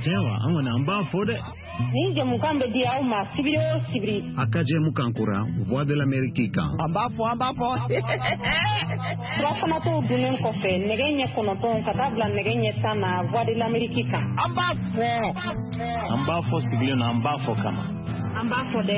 Tewa amana amba fode. Ni jamukan be dia o ma sibiri. Akaje mukankura voix de l'Amérique kan. Amba fo. Rafana to dunen ko fe negenye kono ton katabla negenye sana voix de l'Amérique kan. Amba fo sibiri na amba fo kama. Amba fode.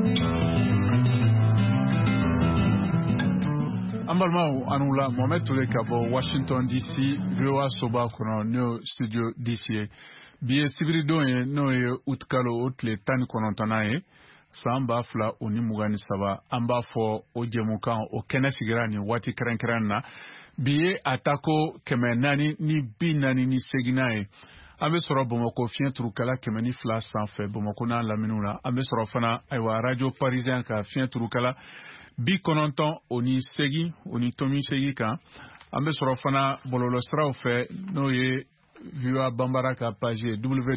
Ambalma anula Mohamed Touré Kabo Washington DC VOA Soba kono no studio DC biye sibiri don no ye utkalo otle tan kono tanaye samba fla oni mugani saba amba fo o jemukan o kenesigrani wati krankrana biye atako kemenani ni binani ni seginaye ambe soro Bamako fien turukala kemeni fla sanfé Bamako na laminula ambe soro fana aywa radio parisien ka fien turukala bi kononton oni segi oni tomi segi kan ambe soro fana bololo sraw fe no ye VOA Bambara ka page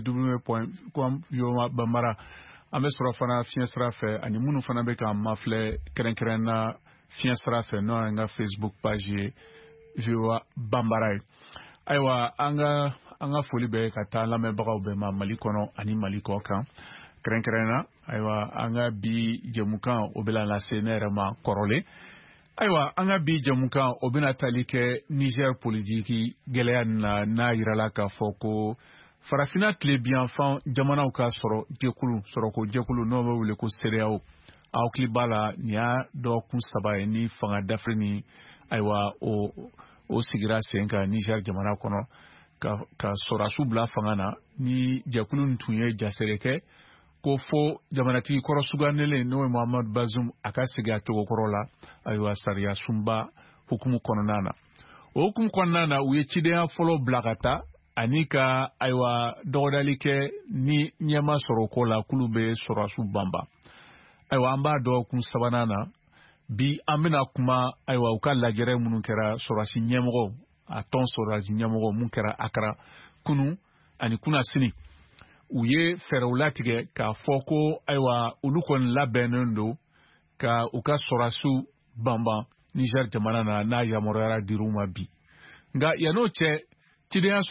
www.com VOA Bambara ambe soro fana fiensra fe ani munu fana be kan mafle keren na fiensra fe no nga Facebook page VOA Bambara aywa anga foli be ka ta lamɛ bagaw be ma Mali kono ani Mali ko kan keren aywa anga bi jemukan obela la CNR ma korole aywa anga bi jemukan obina talike Niger politiki geleya na yirala ka foko farafina tle bien fan jamana ka soro jekulu no be wule ko CEDEAO aw klibala nya do kun saba ni fanga dafrini aywa o sigira senka Niger jamana kono ka sorasu bla fanga na ni jekulu ntunye jasereke ko fo jamanatigi kɔrɔ suganele n'o ye Muhammad Bazoum a ka segin a cogo kɔrɔ la ayiwa sariya sunba hukumu kɔnɔna na o hukumu kɔnɔna na u ye cidenya fɔlɔ bila ka taa ani ka ayiwa dɔgɔdali kɛ ni ɲɛma sɔrɔ ko la k'olu bɛ sɔrɔsu banba ayiwa an b'a dɔn kun sabanan na bi an bɛna kuma ayiwa u ka lajɛrɛ minnu kɛra sɔrɔsi ɲɛmɔgɔ a tɔn sɔrɔsi ɲɛmɔgɔ mun kɛra Akara kunu ani kuna sini u ye fɛɛrɛw latigɛ k'a fɔ ko ayiwa olu kɔni labɛnnen don ka u ka sɔrɔsiw banban Niger jamana na n'a yamaruyara dir'u ma bi nka yan'o cɛ cidenya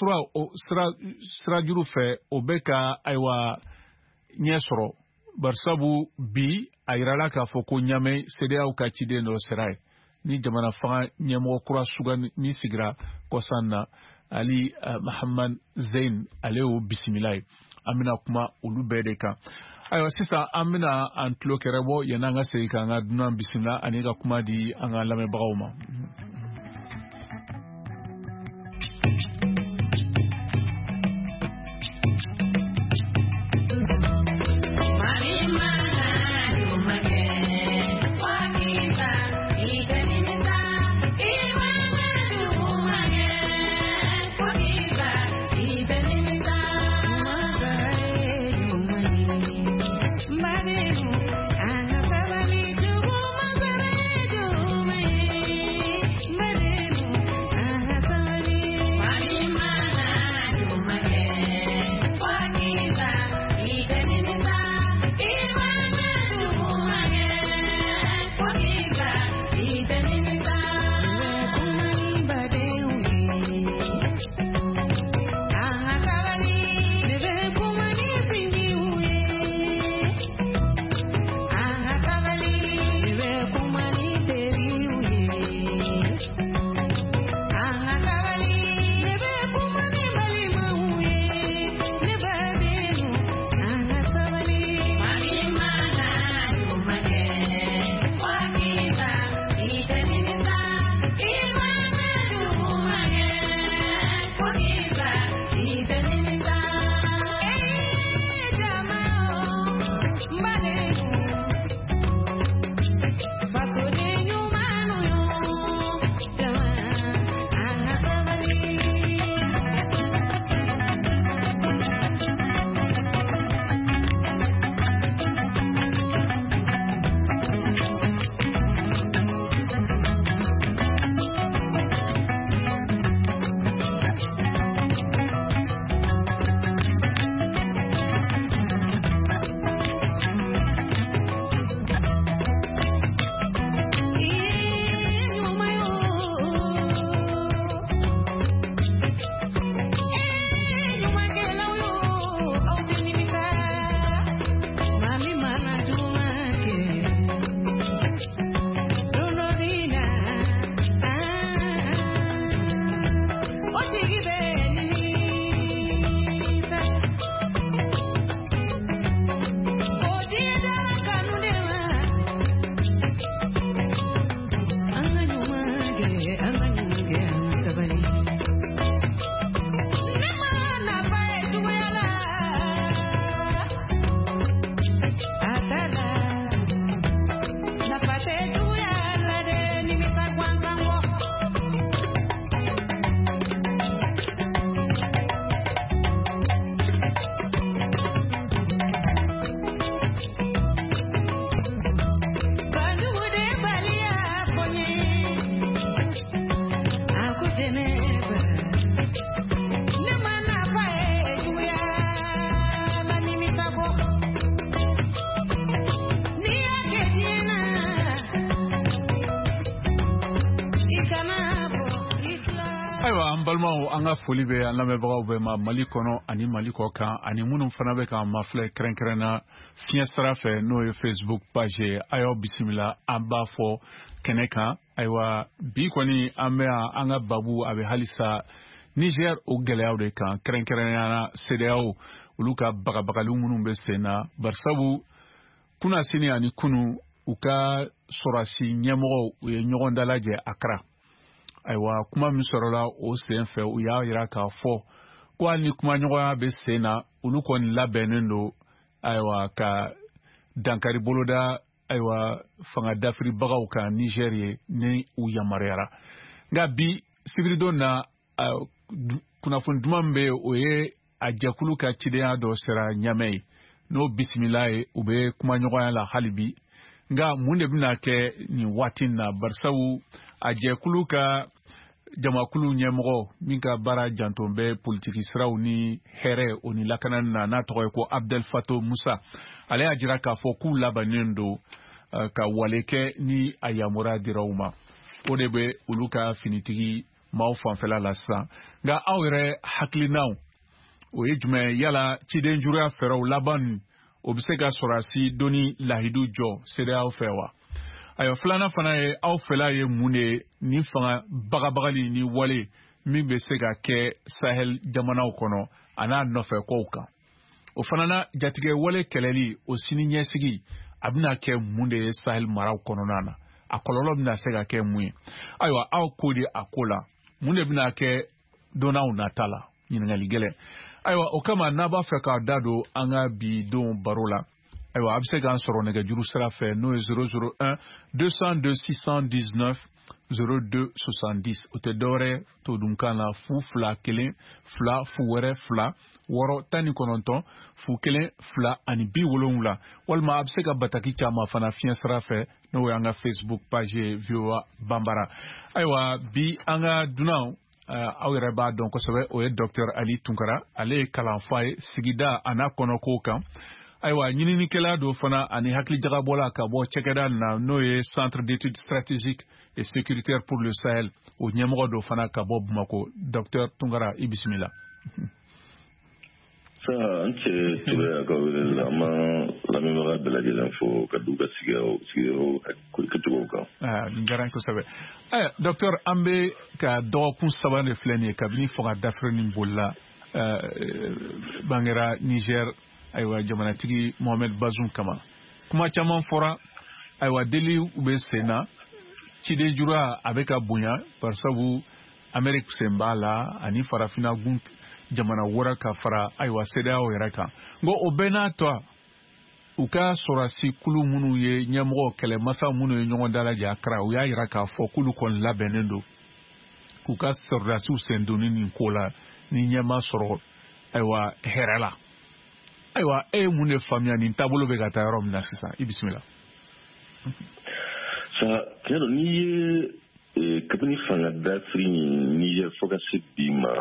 sirajuru fɛ o bɛ ka ayiwa ɲɛ sɔrɔ barisabu bi a yirala k'a fɔ ko Ɲame CEDEAO ka ciden dɔ sera ye ni jamana fanga ɲɛmɔgɔ kura sugandi min sigira kɔsan na Ali Mahamad Zein ale y'o bisimila ye an bɛna kuma olu bɛɛ de kan ayiwa sisan an bɛna an tulo kɛrɛ bɔ yanni an ka segin ka an ka dunan bisimila ani ka kuma di an ka lamɛnbagaw ma. anga foli be an lamɛbagaw bɛɛ ma Mali kɔnɔ ani Mali kɔ kan ani minnu fana bɛ ka mafilɛ kɛrɛnkɛrɛnna fiɲɛ sira fɛ n'o ye Facebook page ye a y'aw bisimila an b'a fɔ kɛnɛ kan ayiwa bi kɔni an bɛ an ka babu a bɛ halisa Niger o gɛlɛyaw de kan kɛrɛnkɛrɛnnenya CEDEAO olu ka bagabagaliw minnu bɛ sen na barisabu kuna sini ani kunu u ka sɔrɔsi ɲɛmɔgɔw u ye ɲɔgɔn dalajɛ Accra ayiwa kuma min sɔrɔla o sen fɛ u y'a yira k'a fɔ ko hali ni kuma ɲɔgɔnya bɛ sen na olu kɔni labɛnnen don ayiwa ka dankari boloda ayiwa fanga dafiribagaw kan Niger ye ni u yamaruyara nka bi sibiridon na kunnafoni duman min bɛ yen o ye a jɛkulu ka cidenya dɔ sera Ɲamɛ ye n'o bisimila ye u bɛ kuma ɲɔgɔnya la hali bi nka mun de bɛna kɛ nin waati in na barisabu a jɛkulu ka jamakulu ɲɛmɔgɔ min ka baara janton bɛ politiki siraw ni hɛrɛ o ni lakanani na n'a tɔgɔ ye ko Abdel Fattah Musa ale y'a jira k'a fɔ k'u labannen don ka wale kɛ ni a yamaruya dira u ma o de bɛ olu ka finitigi maaw fanfɛla la sisan nka aw yɛrɛ hakilinaw o ye jumɛn yala ciden juguya fɛɛrɛw laban o bɛ se ka sɔrɔsi doni lahidu jɔ CEDEAO fɛ wa ayiwa filanan fana ye aw fɛla ye mun de ni fanga bagabagali ni wale min bɛ se ka kɛ Sahel jamanaw kɔnɔ a n'a nɔfɛ kow kan o fana na jatigɛ wale kɛlɛli o sini ɲɛsigi a bɛna kɛ mun de ye Sahel maraw kɔnɔna na a kɔlɔlɔ bɛna se ka kɛ mun ye ayiwa aw ko de a ko la mun de bɛna kɛ donaw nata la ɲininkali gɛlɛn ayiwa o kama n'a b'a fɛ k'a da don an ka bi don baro la ayiwa a bɛ se k'an sɔrɔ nɛgɛjuru sira fɛ n'o ye 001 202 619 02 70 o tɛ dɔwɛrɛ todunkan na fu fila kelen fila fu wɛrɛ fila wɔɔrɔ 19 fu kelen fila ani 70 walima a bɛ se ka bataki caman fana fiɲɛ sira fɛ n'o ye an ka Facebook page ye VOA Bambara ayiwa bi an ka dunan aw yɛrɛ b'a dɔn kosɛbɛ o ye Dr Ali Tunkara ale ye kalanfa ye sigida a n'a kɔnɔkow kan ayiwa ɲininikɛla dɔ fana ani hakilijagabɔla ka bɔ cɛkɛda na n'o ye Centre d'études stratégiques et sécuritaires pour le Sahel o ɲɛmɔgɔ dɔ fana ka bɔ Bamako Dr Tunkara i bisimila sa an cɛ tura ka wele la ma lamɛnbaga bɛɛ lajɛlen fo ka du ka sigiyɔrɔ kɛcogow kan nin diyara n kosɛbɛ Dr an bɛ ka dɔgɔkun saba de filɛ nin ye kabini fanga dafiri nin bolila bangera Niger ayiwa jamanatigi Mohamed Bazoum kama kuma caman fɔra ayiwa deli u bɛ sen na ciden juguya a bɛ ka bonya barisabu Amérique sen b'a la ani farafina gun jamana wɛrɛ ka fara ayiwa CEDEAO yɛrɛ kan nka o bɛɛ n'a tɔ u ka sɔrɔsi kulu minnu ye ɲɛmɔgɔ kɛlɛmasa minnu ye ɲɔgɔn dalajɛ Accra u y'a jira k'a fɔ k'olu kɔni labɛnnen don k'u ka sɔrɔdasiw sen donni nin ko la ni ɲɛma sɔrɔ ayiwa hɛrɛ la ayiwa e ye mun de faamuya nin taabolo bɛ ka taa yɔrɔ min na sisan i bisimila sa tiɲɛ don n'i ye kabini fanga dafiri Niger fo ka se bi ma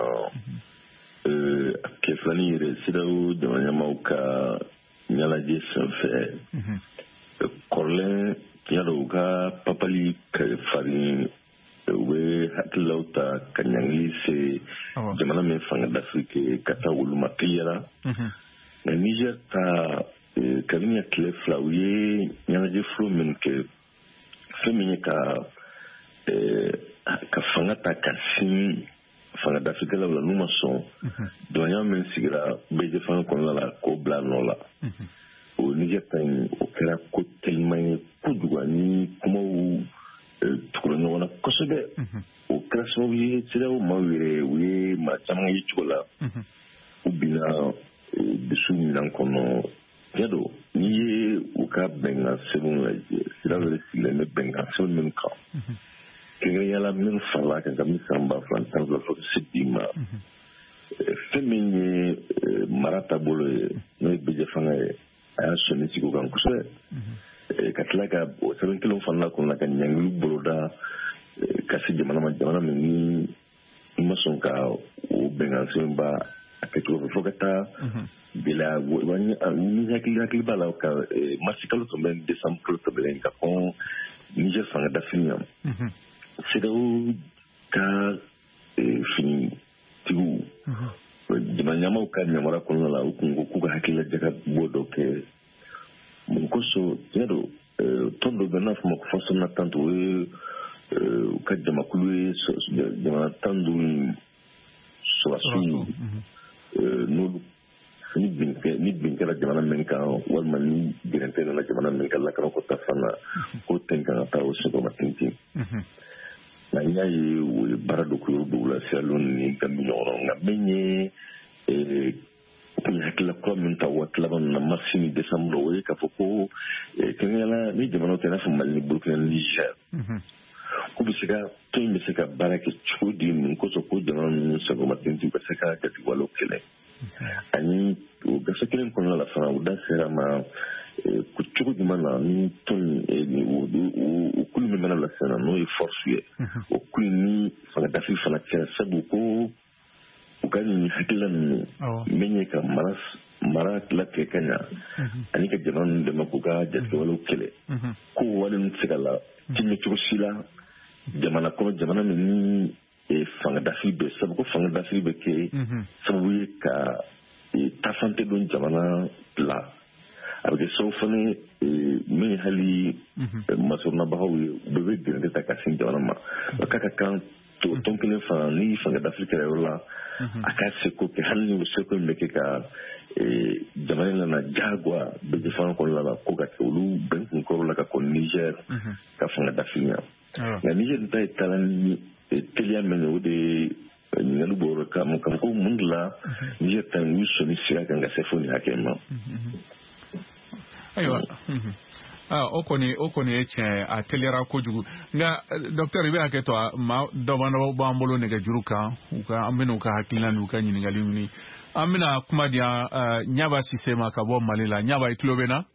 kɛ filanin yɛrɛ CEDEAO jamana ɲɛmaaw ka ɲɛnajɛ senfɛ kɔrɔlen tiɲɛ don u ka papali farin u bɛ hakililaw ta ka ɲangili se jamana min fanga dafiri kɛ ka taa olu ma teliyara nka Niger ta kabini tile fila u ye ɲɛnajɛ fɔlɔ min kɛ fɛn min ye ka fanga ta ka sin fanga dafirikɛlaw la n'u ma sɔn dɔnya min sigira BG fanga kɔnɔna la k'o bila nɔ la o Niger ta in o kɛra ko teliman ye kojugu ni kumaw tugura ɲɔgɔn na kosɛbɛ o kɛra sababu ye CEDEAO maaw yɛrɛ u ye maa caman ye cogo la u bina dusu minan kɔnɔ tiɲɛ don n'i ye u ka bɛnkan sɛbɛnw lajɛ CEDEAO yɛrɛ sigilen bɛ bɛnkan sɛbɛn minnu kan kɛrɛnkɛrɛnyala minnu farala kan kabini san 2015 fo ka se bi ma fɛn min ye mara taabolo ye n'o ye BG fanga ye a y'a sɔnni sigi o kan kosɛbɛ ka tila ka o sɛbɛn kelen fana kɔnɔna ka ɲangili boloda ka se jamana ma jamana min ni ma sɔn ka o bɛnkan sɛbɛn ba a kɛcogo fɛ fo ka taa gɛlɛya ni hakili b'a la ka marisi kalo tun bɛ décembre kalo tɛmɛnen ka fɔ Niger fanga dafiri CEDEAO ka fini tigiw jamana ɲɛmaaw ka yamaruya kɔnɔna la u kun ko k'u ka hakililajaga bɔ dɔ kɛ mun kosɔn tiɲɛ don tɔn dɔ bɛ n'a fɔ ma ko fasɔnna tanto o ye u ka jamakulu ye jamana 15 sɔrɔsiw n'olu ni bin kɛra jamana min kan walima ni gɛrɛntɛ nana jamana min kan lakana ko ta fan na ko tɛn kan ka taa o sɔgɔma tintin nka n y'a ye o ye baara dɔ kuyɔrɔ dɔw la siyalon ni gambi ɲɔgɔn nka min ye kun hakilila kura min ta waati laban na marisi ni desanburu o ye k'a fɔ ko kɛrɛnkɛrɛnnenya ni jamanaw tɛ i n'a fɔ mali ni burukina ni nizɛri k'u bɛ se ka tɔn in bɛ se ka baara kɛ cogo di mun kosɔn ko jamana ninnu sɔgɔma tintin ka se ka jatigiwalew kɛlɛ ani o gafe kelen kɔnɔna la fana u da sera ma ko cogo jumɛn na ni tɔn o kulu min bɛna lasɛ na n'o ye force ye o kulu ni fangadafi fana cɛ sabu ko u ka nin hakilila ninnu min ye ka mara latigɛ ka ɲa ani ka jamana ninnu dɛmɛ k'u ka jatigiwalew kɛlɛ ko wale ninnu tɛ se ka la tɛmɛ cogo si la jamana kɔnɔ jamana min ni fangadafi bɛ sabu ko fangadafi bɛ kɛ sababu ye ka taafan tɛ don jamana la a bɛ kɛ sababu fana min hali masurunabagaw ye u bɛɛ bɛ gɛrɛntɛ ta ka sin jamana ma a ka ka kan tɔn kelen fana ni fangadafi kɛra yɔrɔ la a ka seko kɛ hali ni o seko in bɛ kɛ ka jamana nana jagoya bɛɛ fanga kɔnɔna la ko ka kɛ olu bɛn kun kɔrɔ la ka kɔ Niger ka fangadafi ɲa nka Niger ta ye taara ni teliya min o de ɲininkali bɔra kama ko mun de la Niger ta y'u sɔnni sira kan ka se fo nin hakɛ ma. Ayiwa o kɔni ye tiɲɛ a teliyara kojugu nka docteur i bɛ hakɛ to maa dɔbɔ b'an bolo nɛgɛjuru kan an bɛna u ka hakilina n'u ka ɲininkali ɲini an bɛna kuma di Ɲaba Sise ma ka bɔ Mali la Ɲaba i tulo bɛ na.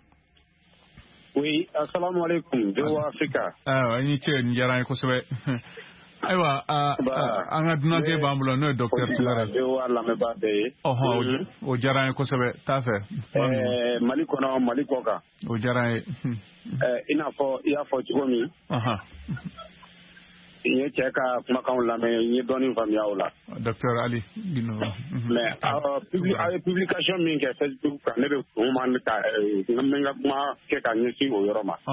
Oui, assalamu alaikum de Afrika. I ni ce ni diyara n ye kosɛbɛ. Ayiwa an ka dunanke b'an bolo n'o ye docteur Tunkara. De wa lamɛnbaa bɛɛ ye. O diyara n ye kosɛbɛ t'a fɛ. Mali kɔnɔ Mali kɔ kan. O diyara n ye. I n'a fɔ i y'a fɔ cogo min. N ye cɛ ka kumakanw lamɛn n ye dɔɔnin faamuya o la. Docteur Ali Gino. Mais aw ye publication min kɛ Facebook kan ne bɛ kun ma n bɛ n ka kuma kɛ ka ɲɛsin o yɔrɔ ma.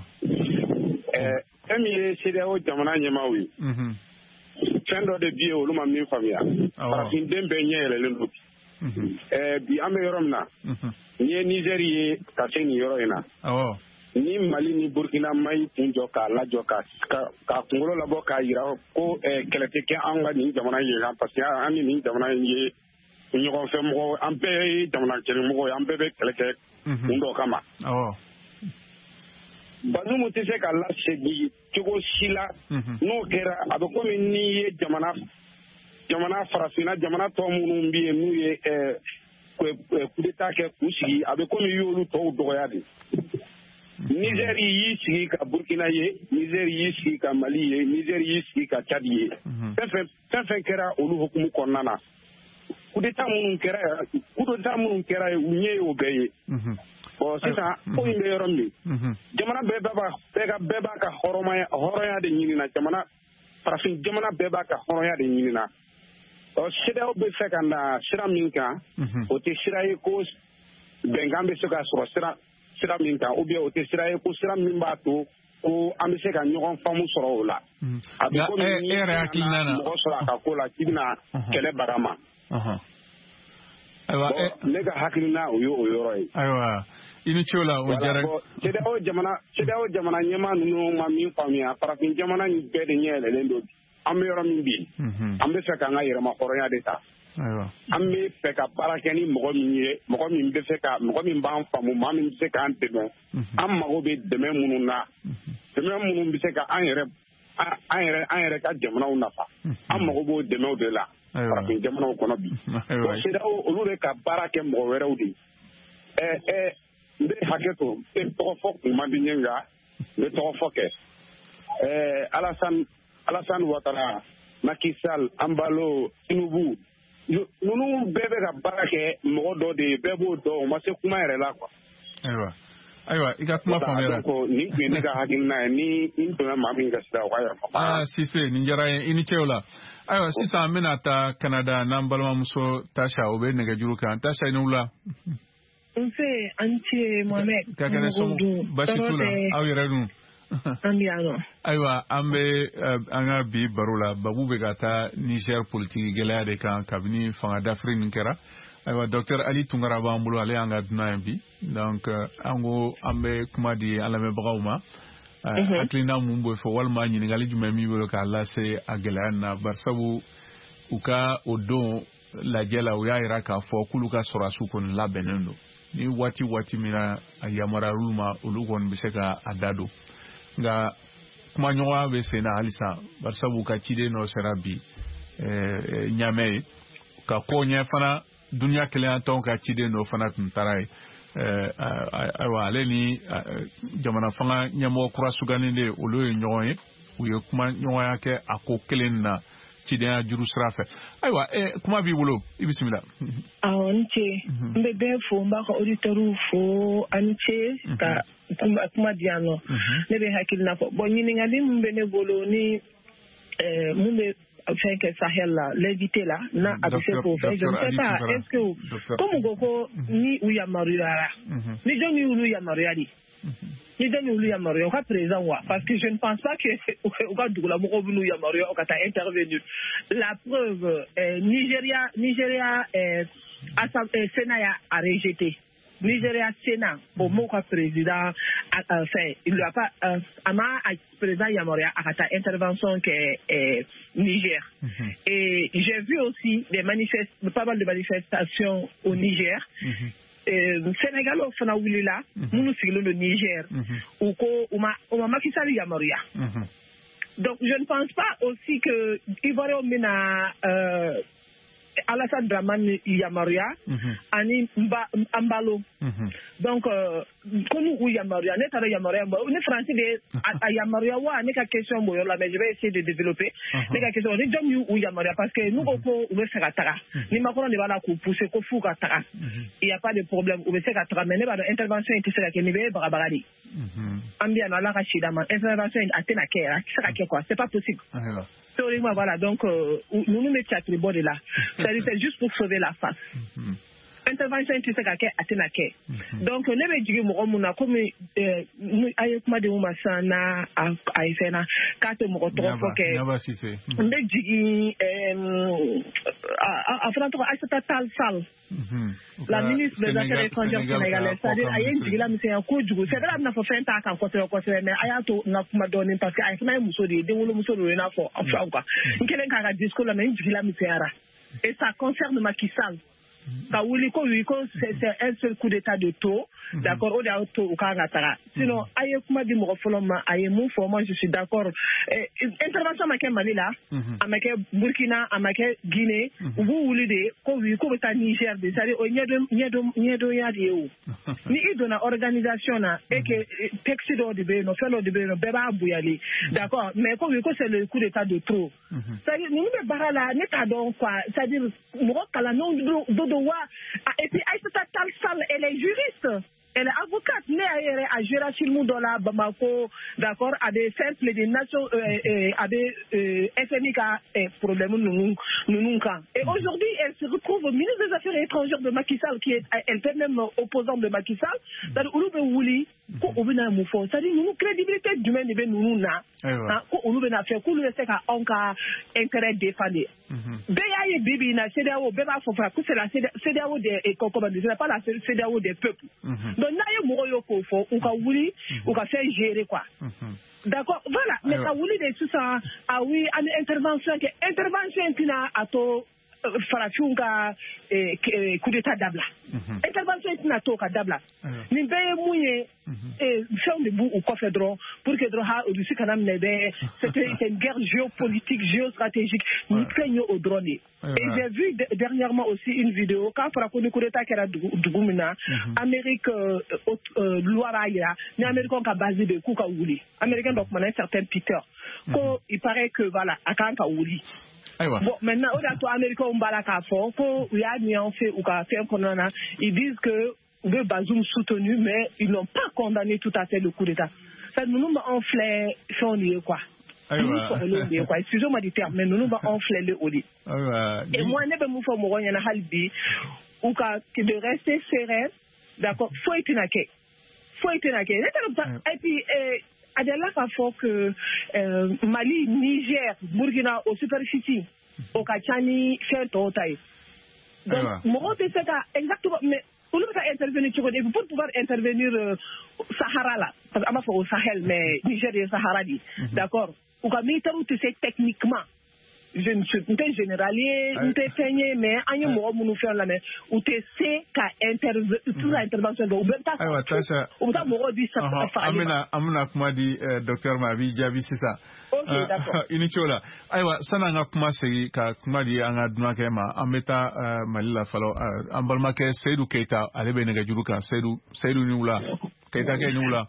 Fɛn min ye CEDEAO jamana ɲɛmaaw ye fɛn dɔ de bi ye olu ma min faamuya farafinden bɛɛ ɲɛ yɛlɛlen don bi an bɛ yɔrɔ min na n ye Niger ye ka se nin yɔrɔ in na ni Mali ni Burkina ma y'i kun jɔ k'a lajɔ k'a kunkolo labɔ k'a jira ko kɛlɛ tɛ kɛ an ka nin jamana in ye parce que an ni nin jamana in ye ɲɔgɔn fɛ mɔgɔ an bɛɛ ye jamana kelen mɔgɔ ye an bɛɛ bɛ kɛlɛ kɛ kun dɔ kama. Bazumu tɛ se ka lasegin cogo si la n'o kɛra a bɛ komi n'i ye jamana farafinna jamana tɔ minnu bɛ yen n'u ye coup d'état kɛ k'u sigi a bɛ komi i y'olu tɔw dɔgɔya de. Niger y'i sigi ka Burkina ye Niger y'i sigi ka Mali ye Niger y'i sigi ka Tchad ye fɛn fɛn kɛra olu hukumu kɔnɔna na coup d'état minnu kɛra ye u ɲɛ ye o bɛɛ ye. Sisan ko in bɛ yɔrɔ min jamana bɛɛ b'a ka hɔrɔnya de ɲinina farafin jamana bɛɛ b'a ka hɔrɔnya de ɲinina CEDEAO bɛ fɛ ka na sira min kan o tɛ sira ye ko bɛnkan bɛ se ka sɔrɔ sira min kan ou bien o tɛ sira ye ko sira min b'a to ko an bɛ se ka ɲɔgɔn faamu sɔrɔ o la a bɛ komi ni mɔgɔ sɔrɔ a ka ko la k'i bɛna kɛlɛ baga ma ne ka hakilina o ye o yɔrɔ ye. Ayiwa i ni ce la o diyara. CEDEAO jamana ɲɛmaa ninnu ma min faamuya farafin jamana in bɛɛ de ɲɛ yɛlɛlen don an bɛ yɔrɔ min bi an bɛ fɛ k'an ka yɛrɛma hɔrɔnya de ta an bɛ fɛ ka baara kɛ ni mɔgɔ min ye mɔgɔ min b'an faamu maa min bɛ se k'an dɛmɛ an mago bɛ dɛmɛ minnu na dɛmɛ minnu bɛ se ka an yɛrɛ ka jamanaw nafa an mago b'o dɛmɛw de la farafin jamanaw kɔnɔ bi CEDEAO olu de ka baara kɛ mɔgɔ wɛrɛw de ye n bɛ hakɛ to n bɛ tɔgɔ fɔ kun man di n ye nka n bɛ tɔgɔ fɔ kɛ Alassane Ouattara Macky Sall Embalo Tinubu ninnu bɛɛ bɛ ka baara kɛ mɔgɔ dɔ de ye bɛɛ b'o dɔn o ma se kuma yɛrɛ la quoi. Ayiwa i ka kuma faamuyara ko nin tun ye ne ka hakilina ye ni n donna maa min ka sira o ka yafa Sise nin diyara ye i ni ce o la ayiwa sisan an bɛna taa Canada n'an balimamuso Tasha o bɛ nɛgɛjuru kan Tasha i ni wula nse an ce Mohamed ka kɛnɛ sɔmɔ basi t'u la aw yɛrɛ dun an bɛ yan nɔ ayiwa an bɛ an ka bi baro la babu bɛ ka taa Niger politiki gɛlɛya de kan kabini fanga dafiri min kɛra ayiwa Dr Ali Tunkara b'an bolo ale y'an ka dunan ye bi donc an ko an bɛ kuma di an lamɛnbagaw ma hakilina mun b'o fɔ walima ɲininkali jumɛn min bolo k'a lase a gɛlɛya nin na barisabu u ka o don lajɛ la u y'a jira k'a fɔ k'olu ka sɔrɔdasiw kɔni labɛnnen don ni waati min na a yamaruyar'olu ma olu kɔni bɛ se ka a da don nka kumaɲɔgɔnya bɛ sen na halisa barisabu u ka ciden dɔ sera bi ɲamɛ ye ka ko ɲɛ fana duniya kelenya ka ciden dɔ fana tun taara ye ayiwa ale ni jamana fanga ɲɛmɔgɔ kura sugannen de olu ye ɲɔgɔn ye u ye kuma ɲɔgɔnya kɛ a ko kelen na cidenya juru sira fɛ ayiwa kuma b'i bolo i bisimila awɔ n ce n bɛ bɛɛ fo n b'a ka auditeurs fo an ce ka kuma di yan nɔ ne bɛ hakilina fɔ bon ɲininkali min bɛ ne bolo ni mun bɛ fɛn kɛ Sahel la l'invité la na a bɛ se k'o fɛ je ne sais pas est-ce que comme ko ko ni u yamaruyara ni jɔn y'olu yamaruya de ni jɔn y'olu yamaruya u ka président wa parce que je ne pense pas que u ka dugulamɔgɔw b'u yamaruya u ka taa intervenir la preuve Nigeria Sénat y'a rejeté Nigeria Sénat au mot ka président enfin il lui a pas ama président yamaruya a ka taa intervention que Niger et j'ai vu aussi pas mal de manifestations au Niger Sénégal au fana wulila minnu sigilen don Niger u ko u ma Macky Sall yamaruya donc je ne pense pas aussi que Ivoiriens bɛna Alassane Dramane yamaruya ani Mbalo donc comme u yamaruya ne taara yamaruya ne français de a yamaruya wa ne ka question b'o yɔrɔ la mais je vais essayer de développer ne ka question ni jɔn y'u yamaruya parce que n'u ko ko u bɛ fɛ ka taga ni Macron de b'a la k'u pousser ko f'u ka taga il y a pas de problème u bɛ se ka taga mais ne b'a dɔn intervention in tɛ se ka kɛ nin bɛ bagabaga de an bɛ yan nɔ Ala ka si d'an ma intervention in a tɛna kɛ a tɛ se ka kɛ quoi c'est pas possible théoriquement voilà donc nous ne théâtre bord de là c'est juste pour sauver la face intervention tɛ se ka kɛ a tɛna kɛ donc ne bɛ jigin mɔgɔ mun na comme a ye kuma di mun ma sisan na a ye fɛn na k'a tɛ mɔgɔ tɔgɔ fɔ kɛ n bɛ jigin a fana tɔgɔ Aïssata Tall Sall la ministre des affaires étrangères sénégalaise c'est-à-dire a ye n jigila misɛnya kojugu c'est vrai a bɛna fɔ fɛn t'a kan kosɛbɛ mais a y'a to n ka kuma dɔɔnin parce que a ye fana ye muso de ye denwolomuso de ye i n'a fɔ aw quoi n kɛlen k'a ka discours la mais n jigila misɛnyara et ça concerne Macky Sall ka wuli ko c'est un seul coup d'état de taux d'accord o de y'a to u kan ka taga sinon a ye kuma di mɔgɔ fɔlɔ ma a ye mun fɔ moi je suis d'accord intervention ma kɛ Mali la a ma kɛ Burkina a ma kɛ Guinée u b'u wuli de ko bɛ taa Niger de c'est-à-dire o ɲɛdɔnya de ye o ni i donna organisation na et que texte dɔw de bɛ yen nɔ fɛn dɔw de bɛ yen nɔ bɛɛ b'a bonyali d'accord mais ko c'est le coup d'état de trop c'est-à-dire ninnu bɛ baara la ne t'a dɔn quoi c'est-à-dire mɔgɔ kalannenw do wa et puis Aïssata Tall Sall elle est juriste. Elle est avocate, mais elle a géré chez nous dans la Bamako, d'accord, à des simples des nations, à des FMI qui problème nous quand. Et aujourd'hui, elle se retrouve au ministre des Affaires étrangères de Macky Sall, qui est, elle était même opposante de Macky Sall, c'est-à-dire, c'est-à-dire, nous, crédibilité du même niveau, nous, na, qu'on nous a fait, qu'on nous a fait qu'on a intérêt défendu. Béaïe Bibi, na, CDAO, Béba Fofa, c'est la CDAO des, c'est pas la CDAO des peuples. Donc, n'a y a mourir au fond, ou qu'à wuli, ou qu'à faire gérer quoi. D'accord, voilà, mais qu'à wuli de tout ça, ah oui, une intervention, qui n'a à to, Faratunga, coup d'état d'abla. Intervention qui n'a to qu'à d'abla. Ni beye mouye, faire de bout ou quoi fait droit, pour que droit, au dessus, quand même, c'était une guerre géopolitique, géostratégique, ni craignons au drone. Et j'ai vu dernièrement aussi une vidéo, quand Farakouni coup d'état qui era Dougoumina, Amérique, Loiraïa, ni Américain qui a basé de Kouka Ouli. Américain, donc, maintenant, un certain Peter. Il paraît que, voilà, à Kanka Ouli. Bon, maintenant, au-delà de l'Américain, on va la faire, il y a nuancé ou qu'a fait un ils disent que de Bazoum soutenu, mais ils n'ont pas condamné tout à fait le coup d'État. Ça nous enflait quoi. Excusez-moi du terme, mais nous enflait le Audi. Et moi, je ne de rester serein, d'accord, faut être naqué. Et puis, Adela a fait que Mali, Niger, Burkina, au superficie, au Kachani, fait Totaï. Donc, moi, c'est ça, exactement, mais pour intervenir pour pouvoir intervenir Sahara là, parce qu'on va faire au Sahel, mais Niger et Sahara dit, d'accord, ou comme tu sais techniquement, je ne suis pas généralier, je ne suis pas mais en y a moi nous faire là mais ou tu sais qu'à intervenir toute intervention de Oubenta ou ça moi dit ça amena kuma di docteur Mabi Jabi c'est ça. OK d'accord. Inichola aywa sana nga kuma segi ka kuma di anga duna ke ma ameta malila falo ambalma ke Seydou Keita alebe ne ga juruka Seydou ni wula Keita ke ni wula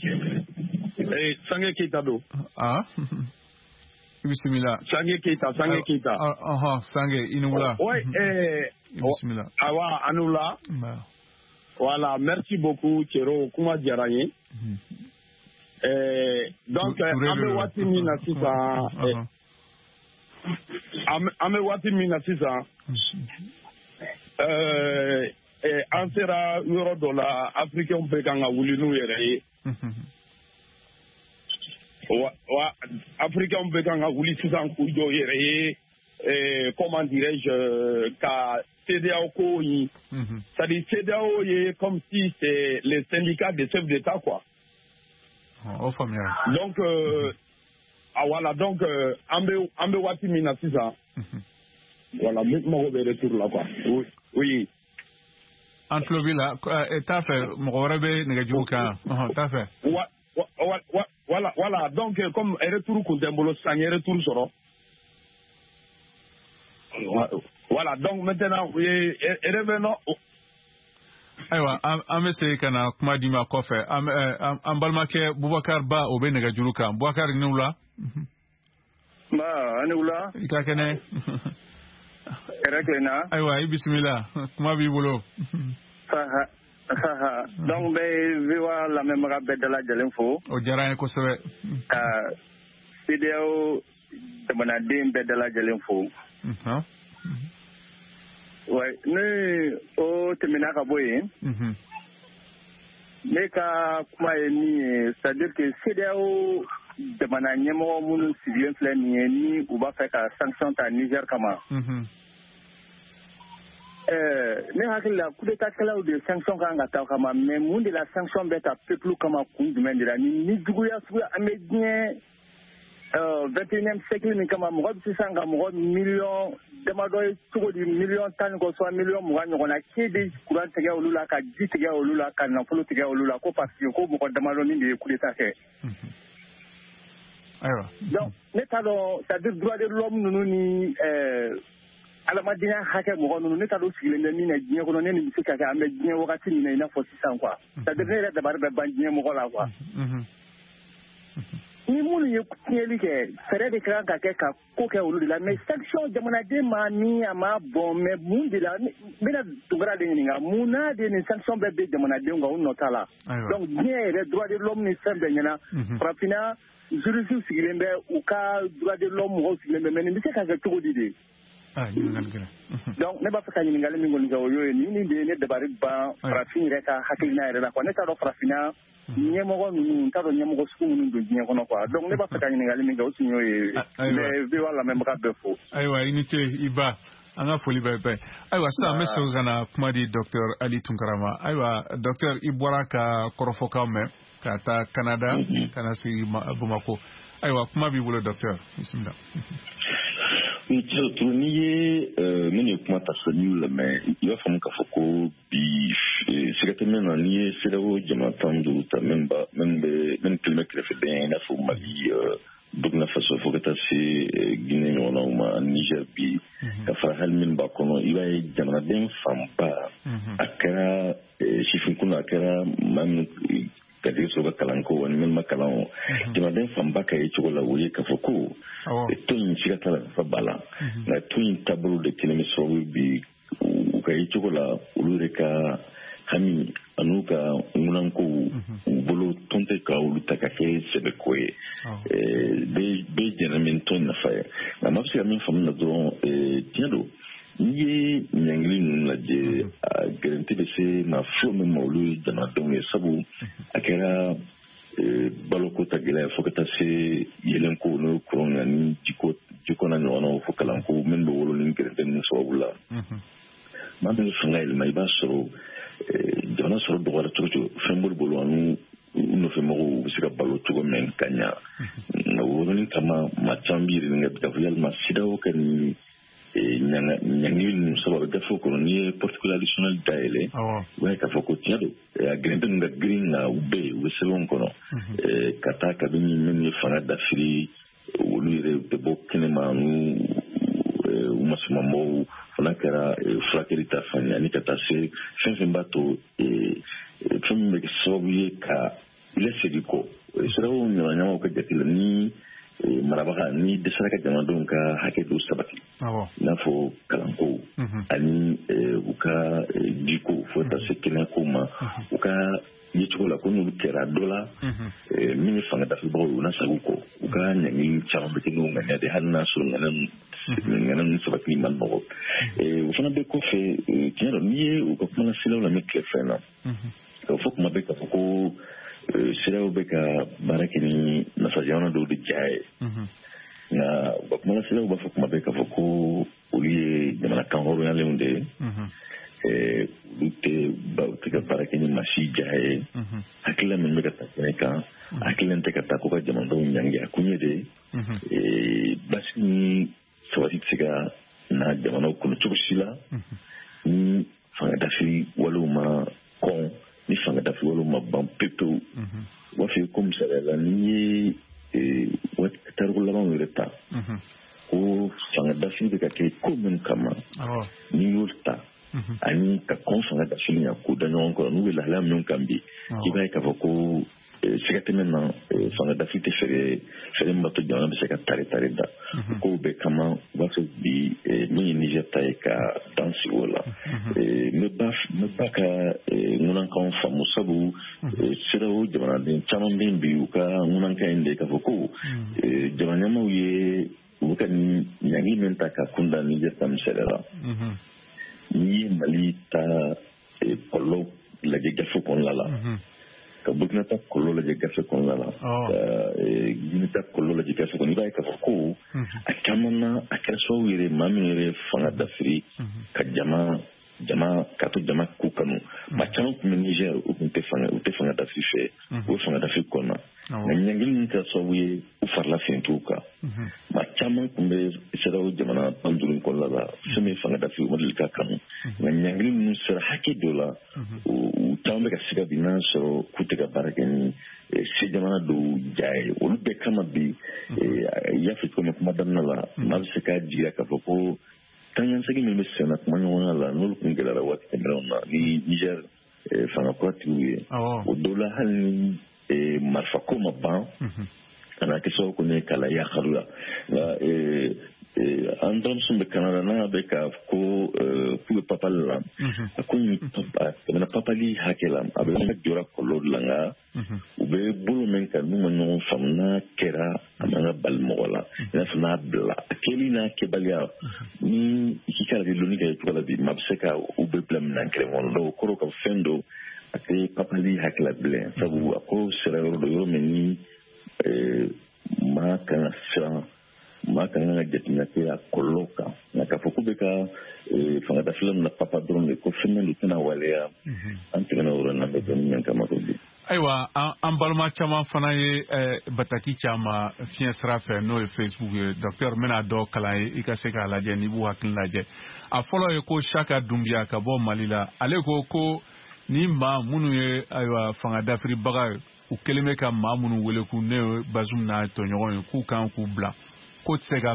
Sange Keita do Bismillah. Sange Keita. Sange Inula. Oui, Bismillah. Awa Anula. Voilà, merci beaucoup, Thierry Kouma Diaraye. Donc, Ame Wati Minasisa. Ansera Eurodola, Africain Pekanga Wulinu Yere. Africain Bekanga Wuli Sisan Koujo Yere, comment dirais-je, ka CDAO Koyi. C'est-à-dire CDAO est comme si c'est les syndicats des chefs d'État, quoi. Donc, voilà, donc, Ambe Wati Minasisa. Voilà, maintenant on va retour là, quoi. Oui. Antlovila, t'as fait, Morebe, Negajuka, t'as fait. Voilà, donc comme retour Koundembolo Sani retour soro. Voilà, donc maintenant revenons. Aywa, amese kana kuma di ma kofe. Ambalmake Boubacar Ba obe nega juruka. Boubacar Nula. Ma Nula. Ikakene. Ereklena. Aywa, bismillah. Kuma bi bolo. Donc viwa la même rappel de la Jalenfo. O jara ko sebe. CDAO demana dem de la Jalenfo. Ouais, ne o temina ka boye. Mais ka kuma ni c'est-à-dire que CDAO demana nyemo munu civil ni ou ba faire ka sanction ta Niger kama. Ne hakila coup d'état kala ou de sanction kanga ta kama mais mun de la sanction beta peuple kama kun du mendira ni duguya su amedien 21e siècle ni kama mo bi sanga mo million de ma doy tugo di million tan ko so million mo ganyo na kidi courant tege olula ka di tege olula ka na polo tege olula ko parce ko mo ko de ma ni de coup d'état ke donc ne talo ça dit droit de l'homme nous ni alamadina hake mo no ne talo sigile ni na dien ko ne ni sika ka ame dien wakati ni na fo sisan quoi ça devrait être barbe ban dien mo la quoi ni mun ye tieli ke fere de kran ka ke ka ko ke olu de la mais section jamana de mani ama bon mais mun de la bena tugra de ni nga muna de ni section be de jamana de nga on tala donc bien le droit de l'homme ni sembe nyana frapina juridiction sigilembe ou ka droit de l'homme o sigilembe mais ni se ka ke tugo dide donc ne ba faka ni ngale mi ngol ngawo yo ni de ne de bari ba frafina reka hakilina reka ko ne ta do frafina nyemoko nunu taro nyemoko suku nunu do nyen kono quoi donc ne ba faka ni ngali mi gaw sinyo e mais bi wala même ka befo aywa inite iba anga foli bebe aywa sa meso kana kuma di docteur Ali Tunkarama aywa docteur Ibora ka korofoka me ka ta Canada kana si Bamako aywa kuma bi bolo docteur bismillah surtout ni mini kuma tasaniu mais il va falloir ka foko bi secrétaire na ni CDAO jamatandu ta même kilomètre fait bien na fo Mali Burkina Faso fo ka si Guinée na uma Niger bi ka fa halmin ba kono iba jamana den famba akara chifin kuna akara man kadi so ba kalanko wani men makalan jamana den famba ka yi chola wuye ka foko tun sigata fa bala na tun tableau de kilomètre so bi u ka yi chola ulure ka hami anu ka ngunan ko bolo tonte ka ulu takake sebe koe be janamin ton na fa na mafsi amin famna do tiado ni nyangli nun la je garanti de se na fo me mawlu dana don sabu akera baloko tagila fokata se yelen ko no kronga ni jiko na no fokalan ko men do wolo ni garanti ni so wala ma be fangail mai basoro dana soro do wala tuju fembol bolo anu no femo bisika balo tugo men kanya na wolo ni kama machambiri nga bidavuyal masida o kan nyangil sababu gafo ko ni particular additional daile wa ka foko tiado agrende nga green na ube weselon kono kata kabini men fana da firi wolu ire de bokene manu umasuma mo fana kara frakerita fanya ni kata se fenfembato femme sobiye ka lesediko serawo nyama ko jatila ni marabaka ni desaraka jamadon ka hake do sabati na fo kalanko ani uka diko fo ta sekena kuma uka yicho la ko no kera dola mini fanga da fibo na saguko uka nyangi chama betino nganya de hanna so nganan sabati man bo ufana be ko fe tiaro ni uka kuma sila la mekle fena fo kuma be ka ko sira ubeka barakini nasajana do dijai na bakmana sira ubafa kuma beka foko ulie jamana kanhoro ya leunde lute bautika barakini masijai akila mbeka takeneka akila nteka takoka jamana do nyangi akunyede basi ni sawatika na jamana kuno chukushila ni fanga dafi waluma kon ni fanga dafi waluma bampeto wafi komisariala ni wat tarugula mawireta ko fanga dafi beka ke komen kama ni yulta ani ka kon fanga dafi ni akuda nyonko nuwe la lam nyonkambi kiba ka voko sigate maintenant fanga dafi te fere mbato jana be seka tare da ko be kama wafi bi ni Niger ka dansi wala me baka ngunan kan famu sabu sirawo jamana din chaman bin biyu ka ngunan kan inde ka foko jamana mu ye wukan nyangi menta ka kunda Niger tam serera ni mali ta polo la gafe kon lala ka bugna ta kollo la gafe kon lala gini ta kollo la gafe kon iba ka foko akamana akaso wire mamire fanga dafri ka jama kato jama kukanu machano kuma Niger ute fanga dafi fe u fanga dafi kona na nyangil nta sowe u farla fintuka machama kumbe sera jamana pandulun kolla la semi fanga dafi model ka kanu na nyangil nu sera haki dola u tambe ka siga binanso kutega barakeni se jamana do jai ulu be kama bi yafi kuma danna la mabseka jira ka foko tanyan sagi mi mesena kumanya la nul kungela la wat emrona ni Niger fanga kwati uye o dola hal ni marfako maban ana keso kone kala ya kharula andam sumbe Canada na beka ko pour papa la akuni papa na papa li hakela abe na jora kolod langa ube bulu menka numa no famna kera amana balmola na fna bla akeli na kebalia ni ikikala de lonika yukala bi mabseka ube plan na kremon do koro ka fendo ake papa li hakela ble sabu ako sera do yo meni ma kana sa maka nga jetina kila koloka na kafukubeka fanga da film na papa drone ko filmen tuna walea antigana urana beto nyanka makobi aywa an balma chama fana ye bataki chama fien srafe no Facebook docteur mena do kala ikase ka laje ni bu hakin laje a follow ye ko shaka dumbia ka bo malila ale ko ni ma munu ye aywa fanga dafri baga u keleme ka ma munu wele ku ne bazum na to nyogon ku kan ku bla ko tsega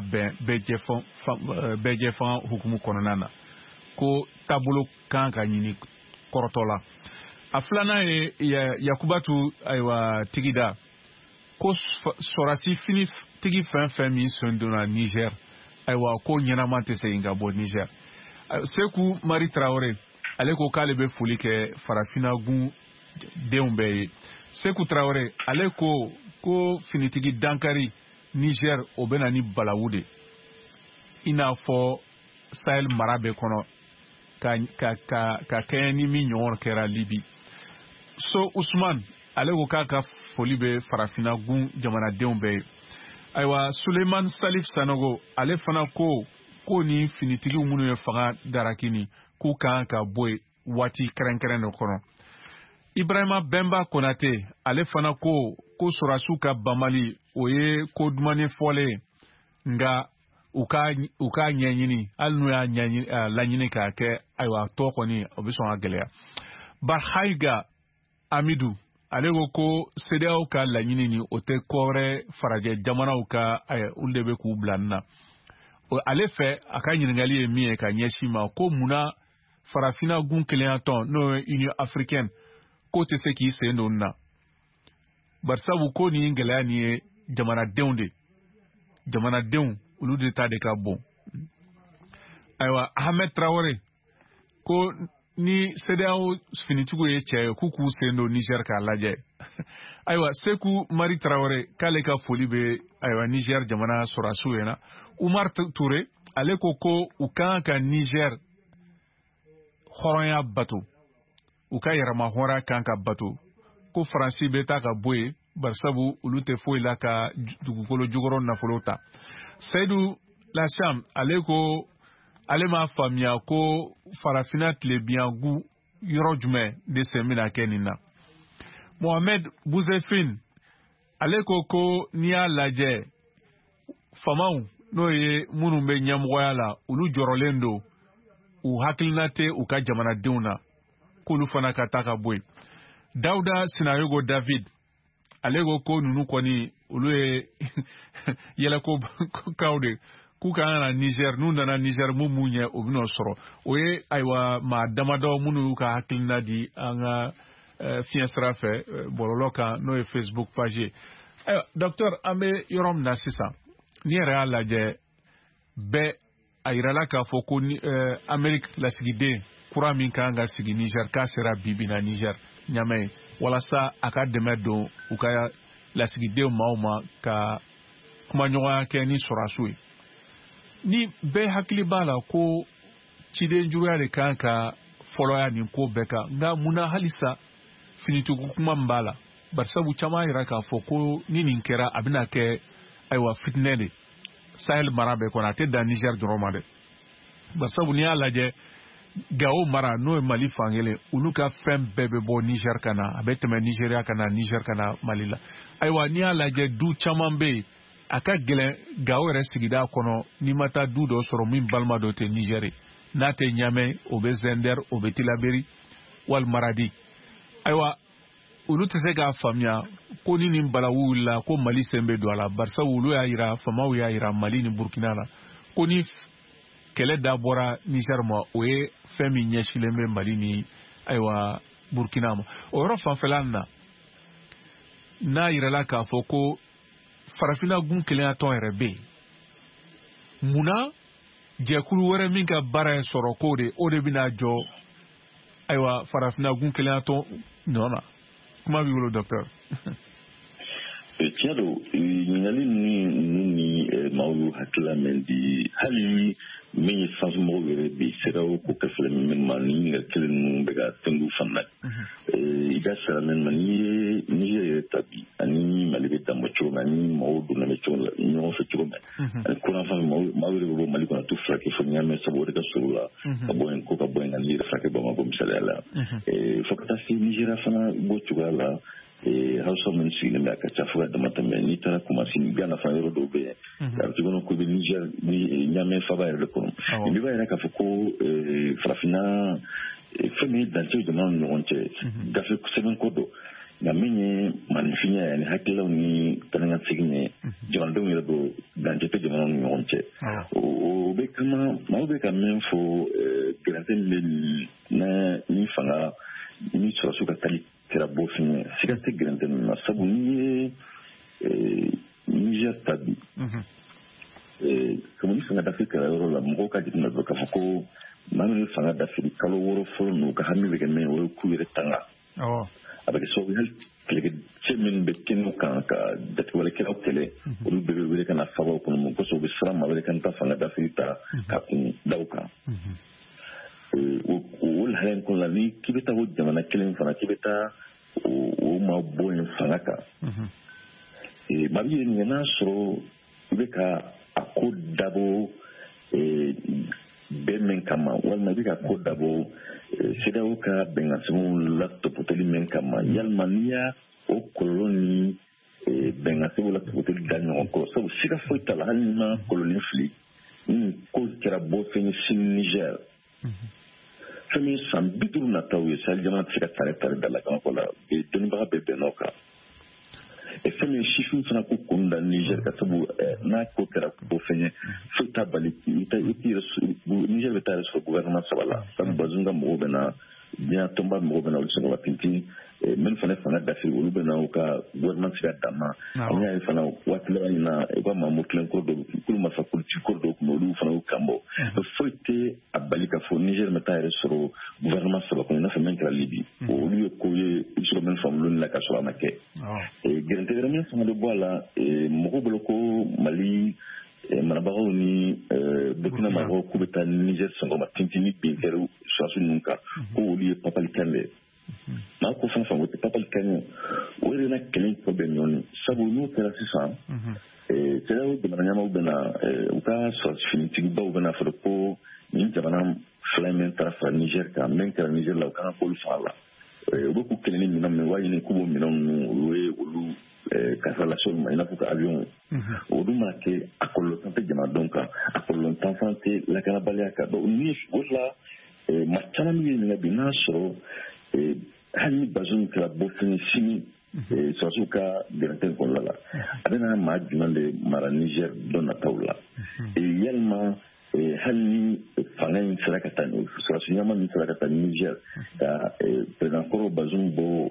beje fan hukumu kononana ko tabulo kan ka nyini korotola aflana ye yakubatu aywa tigida ko sorasi fini tigi fan mi sondona Niger aywa ko nyana mante se inga bo Niger seku Marie Traoré ale ko k'ale bɛ foli kɛ farafina gun denw bɛɛ ye Seku Traoré ale ko finitigi dankari Niger o bɛ na ni balawu de i n'a fɔ Sahel mara bɛ kɔnɔ ka kɛɲɛ ni min ɲɔgɔn kɛra Libi so Usman ale ko k'a ka foli bɛ farafina gun jamanadenw bɛɛ ye ayiwa Suleiman Salif Sanogo ale fana ko ni finitigiw minnu ye fanga darakini k'u kan ka bɔ yen waati kɛrɛnkɛrɛn dɔ kɔnɔ Ibrahima Bemba Konate ale fana ko Sɔrɔdasiw ka banbali o ye ko dumani fɔlen nka u ka ɲɛɲini hali n'u y'a laɲini k'a kɛ ayiwa tɔ kɔni o bɛ sɔn ka gɛlɛya Barhaiga Amidu ale ko CEDEAO ka laɲini ni o tɛ kɔrɛ farajɛ jamanaw ka olu de bɛ k'u bila nin na ale fɛ a ka ɲininkali ye min ye ka ɲɛsin ma ko munna farafina gun kelenya tɔn n'o ye Union Africaine ko tɛ se k'i sen don nin na barisabu ko nin gɛlɛya nin ye jamanadenw olu de ta de ka bon ayiwa Ahmed Traoré ko ni CEDEAO finitigiw ye cɛ ye k'u sen don Niger k'a lajɛ ayiwa Seku Mari Traoré k'ale ka foli bɛ ayiwa Niger jamana sɔrɔdasiw ye na Umar Touré ale ko u kan ka Niger hɔrɔnya bato u ka yɛrɛma hɔrɔnya kan ka bato ko Faransi bɛ taa ka bɔ yen barisabu olu tɛ foyi la ka dugukolo jukɔrɔ nafolo ta Seydou Lacham ale ko ale m'a faamuya ko farafina tilebiyangu yɔrɔ jumɛn de sen bɛna kɛ nin na Mohamed Bouzefine ale ko n'i y'a lajɛ famaw n'o ye minnu bɛ ɲɛmɔgɔya la olu jɔrɔlen don u hakilina tɛ u ka jamanadenw na k'olu fana ka taa ka bɔ yen Dawuda Sinayogo David ale ko ninnu kɔni olu ye yɛlɛkokaw de k'u ka na Niger n'u nana Niger mun ɲɛ o bɛn'o sɔrɔ o ye ayiwa maa damadɔ minnu y'u ka hakilina di an ka fiɲɛ sira fɛ bɔlɔlɔ kan n'o ye Facebook page ye ayiwa docteur an bɛ yɔrɔ min na sisan n'i yɛrɛ y'a lajɛ bɛɛ a yirala k'a fɔ ko Amérique lasigiden kura min kan ka sigi Niger k'a sera bi na Niger ɲamɛ walasa a ka dɛmɛ don u ka lasigidenw maaw ma ka kumaɲɔgɔnya kɛ ni sɔrɔdasiw ye ni bɛɛ hakili b'a la ko ciden juguya de kan ka fɔlɔya nin ko bɛɛ kan nka munna halisa finitigiw kuma min b'a la barisabu caman yira k'a fɔ ko ni nin kɛra a bɛna kɛ ayiwa fitinɛ de Sahel mara bɛɛ kɔnɔ a tɛ dan Niger dɔrɔn ma dɛ barisabu n'i y'a lajɛ Gao mara n'o ye Mali fankelen olu ka fɛn bɛɛ bɛ bɔ Niger ka na a bɛ tɛmɛ Nigeria ka na Niger ka na Mali la ayiwa n'i y'a lajɛ du caman bɛ yen a ka gɛlɛn Gao yɛrɛ sigida kɔnɔ n'i ma taa du dɔ sɔrɔ min balima dɔ tɛ Niger n'a tɛ Ɲamɛ o bɛ Zender o bɛ Tilaberi wali Maradi ayiwa olu tɛ se k'a faamuya ko ni nin balawu wulila ko Mali sen bɛ don a la barisa olu y'a yira famaw y'a yira Mali ni Burkina la ko ni kɛlɛ da bɔra Niger ma o ye fɛn min ɲɛsilen bɛ Mali ni ayiwa Burkina ma o yɔrɔ fanfɛla na n'a yirala k'a fɔ ko farafina gun kelenya tɔn yɛrɛ bɛ yen munna jɛkulu wɛrɛ min ka baara ye sɔrɔ ko de o de bɛna jɔ ayiwa farafina gun kelenya tɔn nɔ na kuma b'i bolo docteur tiɲɛ don ɲininkali ninnu ni maaw y'u hakilila min di hali min ye sanfɛmɔgɔw yɛrɛ bi CEDEAO ko kɛfɛlɛ min ma ni ɲininkali kelen ninnu bɛ ka tɛngu fana i ka sara min ma n'i ye Niger yɛrɛ ta bi ani Mali bɛ danbɔ cogo min ani maaw donna bɛ cogo la ɲɔgɔn fɛ cogo min ani kuran fan maaw yɛrɛ bɛ bɔ Mali kɔnɔ tu furakɛ fo Ɲamɛ sabu o de ka sɔrɔ la ka bɔ yen ko ka bɔ yen ka n'i yɛrɛ furakɛ Bamako misaliya la fo ka taa se Nigeria fana bɔ cogoya la hausa min sigilen bɛ a ka ca fo ka dama tɛmɛ n'i taara Kumasi ni Gana fana yɔrɔ dɔw bɛ yen a bɛ kɔnɔ ko bɛ Niger ni Ɲamɛ faba yɛrɛ de kɔnɔ nin b'a yɛrɛ k'a fɔ ko farafina fɛn min ye dancɛ jamanaw ni ɲɔgɔn cɛ gafe sɛbɛn ko don nka min ye maninfinya ye ani hakililaw ni tanankasegin ye jamanadenw yɛrɛ don dancɛ tɛ jamanaw ni ɲɔgɔn cɛ o bɛ kama maaw bɛ ka min fɔ gɛlɛntɛ min bɛ na ni fanga ni sɔrɔsiw ka tali kɛra bɔ fin ye siga tɛ gɛlɛntɛ ninnu na sabu n'i ye Niger ta bi comme ni fanga dafe kɛra yɔrɔ la mɔgɔw ka jateminɛ dɔrɔn k'a fɔ ko manu fanga da fili kalo woro folo no ka hami be men o ku yere tanga avec so hel klege chemin be kinu kan ka datu wala kala tele o be be kana fabo ko mo ko so be sram ma be kan ta fanga da fili ta ka kun dauka o halen ko la ni kibeta ho jamana kelen fana kibeta o ma boyin fanga ka mabi ni na so be ka akodabo ben kama wala bi ka kodabo sida o ka benga sun laptop tele men kama yalmania o koloni benga sun laptop tele danyo ko so sida foi tala halina koloni fli ko kera bo fen sin Niger fami sam bidu na tawi sal jama sida tare dalla kan ko la be den ba be benoka e fami shifu fana ko kunda Niger ka sabu na ko kera bo fen foi tabali ita Niger beta reso gouvernement sabala sabu bazunga mo bena bien tomba mo bena o so pinti men fana da fi ulu bena o ka gouvernement sida dama anya fana watla ina e ba mamu klen ko do kulu ma fa kulti ko do ko lu fana o kambo foite abalika fo Niger meta reso gouvernement sabala ko na fa men kala libi o lu ko ye so men fam lu la ka so la make e gerente vraiment sama de bola mo ko bloko Mali manabagaw ni Burkina Faso ko beta Niger sango ma tintini binteru sasu nunka ko woli papal kande ma ko fa fa wote papal kande wori na kelen ko be non sabu no kala sisa tela de manama bena uka so finiti ba bena fa ko ni jabana flamenta fa Niger ka men kala Niger la ka ko fala o ko kelen ni na me wa ni ko mi non we ulu kasala so ma ina fuka avion o duma ke akolo tante jama donka akolo tante la kana balia ka do ni wala machana mi ni bina so hani bazun kala bo fini simi so suka direte ko la adena ma jumande mara Niger dona taula yelma hani fangen siraka tani so sunyama ni siraka tani Niger ka president ko bazun bo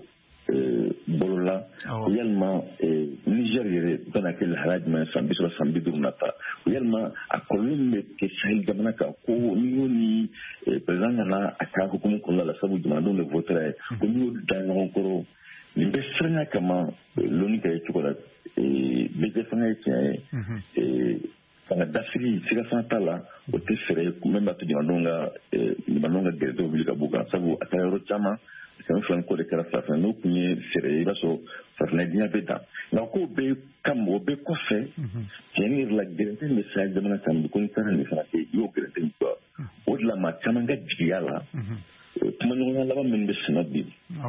bolola yalma Niger yere dana ke haraj ma sambi so sambi durunata yalma akolumbe ke sahel gamana ka ko ni president na aka hukumu kolla la sabu demandon le voter ko ni dana ko ni besranga kama loni ka yikola be fanga yake fanga dafiri siga santala o te fere kumemba to demandonga demandonga de obliga buka sabu atayoro chama c'est un flanc de caractère nous qui serait là so faire bien beta na ko be kam o be ko fe tenir la garantie message de mana kam ko tan ni fa ke yo garantie ko o la ma chamanga jiala kuma no la ba men be sinabi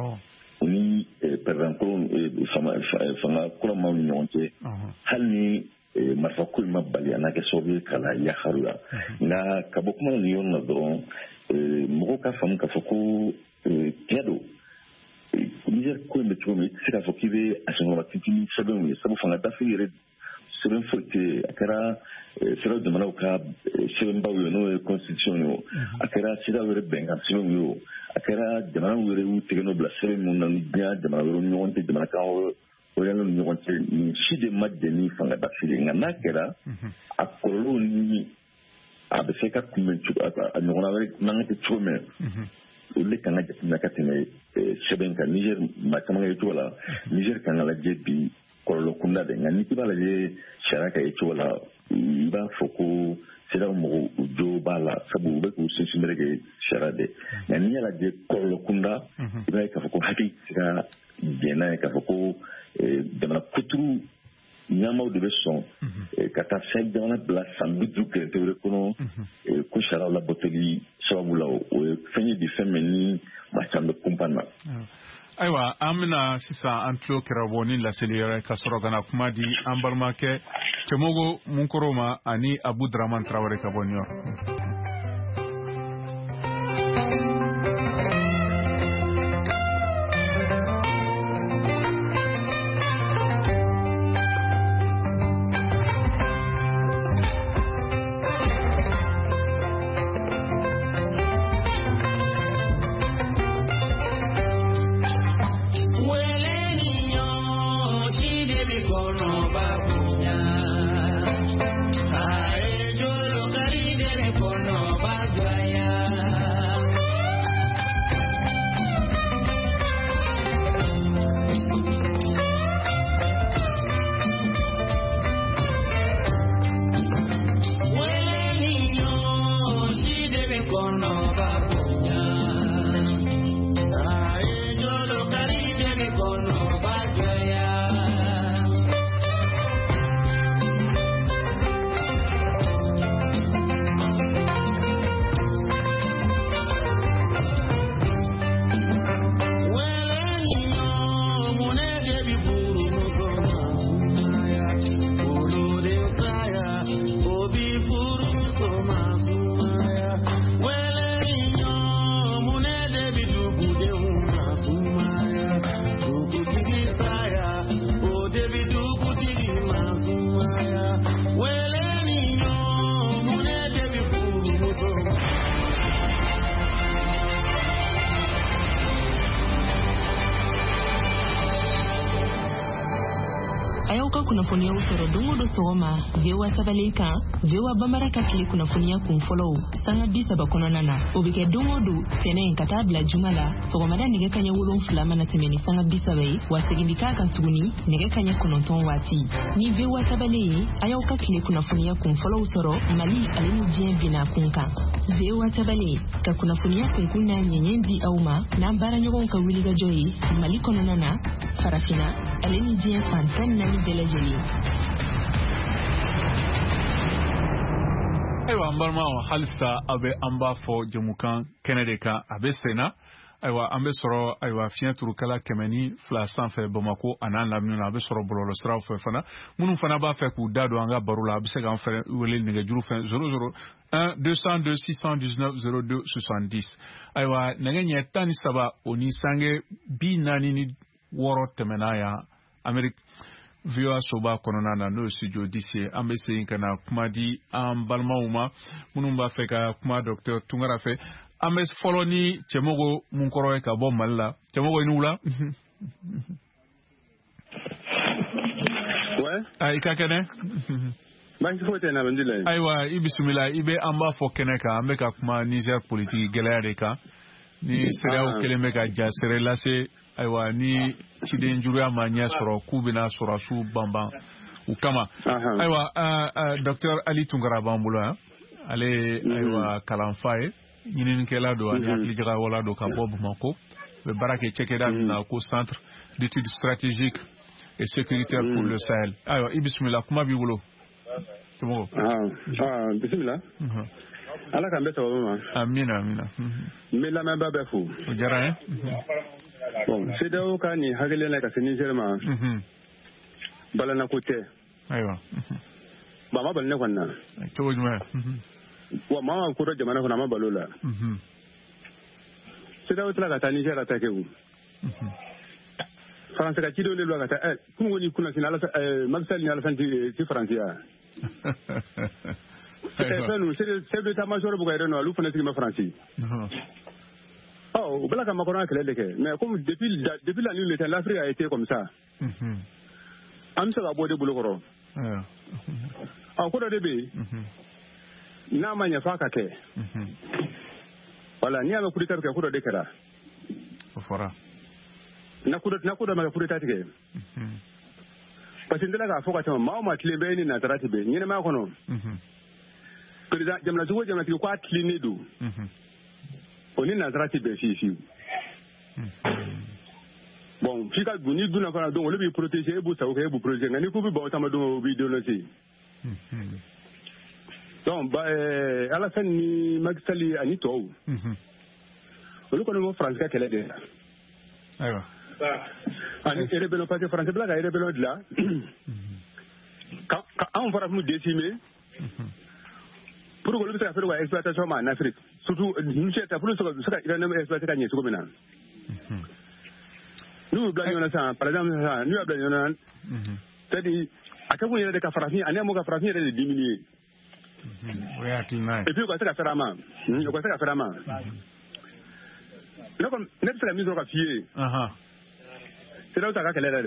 ni par exemple fama ko ma ni onte halni marfa ko ma bali ana ke so be kala ya harula na kabukuma ni yon na do mo ka fam ka foko kedo Niger ko me tromi sika fokibe asonga batini sabon sabu fanga tafire seben forte akara sera de manauka seben bawo no constitution yo akara sira were benga seben yo akara de manu were u tegeno bla seben mun na nya de manu no wonte de manaka o yalo no wonte ni shide madde ni fanga tafire ngana kera akolo ni abeseka kumenchu anyona were nangate chome le kanga jatina katene seben ka Niger ma kama yetola Niger kanga la jebi kollo kunda de ngani tibala je sharaka yetola ba foko sira mo ujo bala sabu be ku sinsimere sharade ngani la je kollo kunda ba ka foko haki sira gena ka foko de la kutru nyama de son kata sel dans la place sambi du que te rekono ko shara la boteli sababu la o fenye di femeni ma chambe kumpana aiwa amina sisa antlo kiraboni la selera kasrogana kuma di ambarmake temogo munkoroma ani Abu Draman Traore kabonyo Ay, yo lo caribe con no vaya. ayauka kunafonia usoro dungo do sogoma vewa sabaleka vewa bambara kakile kunafonia kumfollow sanga bisa bakononana obike dungo do senen katabla jumala sogomada nige kanya wulon flama na temeni sanga bisa bai wasegindika kan suguni nige kanya kononton wati ni vewa sabale ayauka kile kunafonia kumfollow usoro mali alini jien bina kunka vewa sabale ka kunafonia kunkuna nyenyendi auma na mbara nyogon ka wiliga joyi mali kononana farafina alini jien fantan na Belajeli. Aywa ambalma halista abe amba fo jemukan Kenedeka abe sena aywa ambe soro aywa fian turukala kemeni fla sanfe Bamako anan lamnu abe soro bololo sra fe fana munu fana ba fe ku dado anga barula abe se gan fe wele nge juru fe 00 1 202 619 02 70 aywa ngenye tani saba oni sange bi nani ni woro temenaya Amerika VOA soba kononana no studio d'ici ambese kana kuma di balmauma munumba feka kuma docteur Tungara fe ambes foloni chemogo munkoro ka bo malla chemogo inula ouais ay kakene ba ci fote na bandile aywa ibismillah ibe amba fo keneka ambeka kuma Niger politique gelade ka ni sereo keleme ka ja sere lase aywa ni chiden juruya manya soro kubina soro su bamba ukama aywa Dr. Ali Tungara Bambula ale aywa kalamfaye nyinin kela do ani akli jaga wala do ka bob mako be barake chekeda na ko centre d'études stratégiques et sécuritaires pour le Sahel aywa bismillah kuma bi wulo tumo bismillah ala kan beto ma amina me la mamba be fu jara hein bon c'est do ka ni hagele na ka seni jerma balana kote aywa ba ma balne kwanna to wajma wa ma ko do jamana ko na ma balola c'est do tra ka tani jera ta kewu France ka kido le lo ka ta kuma woni kuna sinala magsal ni ala santi ci francia c'est de ta major bugaire no alu fana ma français oh bala ka makona kele deke mais comme depuis la nuit le temps l'Afrique a été comme ça am sa bode bulokoro ko do debe na manya faka ke wala ni ama kudita ke ko do dekara fora na kudo ma kudita tike parce que ndela ka foka tama ma tlembe ni na tarati be ni ma kono président jamna tugo jamna tiko kwa tlinedu oni na tarati be fi bon fika guni duna fana donc le bi protéger e bu sa ko e bu protéger ngani ko bi ba tama do bi do lati donc ba ala fin ni magsali ani to o ko no France ka kele de aywa ani rebelo parce que France bla ga rebelo de là ka on va nous décimer pour que le faire faire exploitation en Afrique surtout nous c'est pour ce que il a même exploiter gagner ce comme ça nous blaguons ça par exemple nous blaguons c'est-à-dire à quel point il y a des cafarafis année mo cafarafis de diminuer et puis quoi ça faire ama quoi ça faire ama là comme net la mise au rafier c'est là où ça qu'elle est là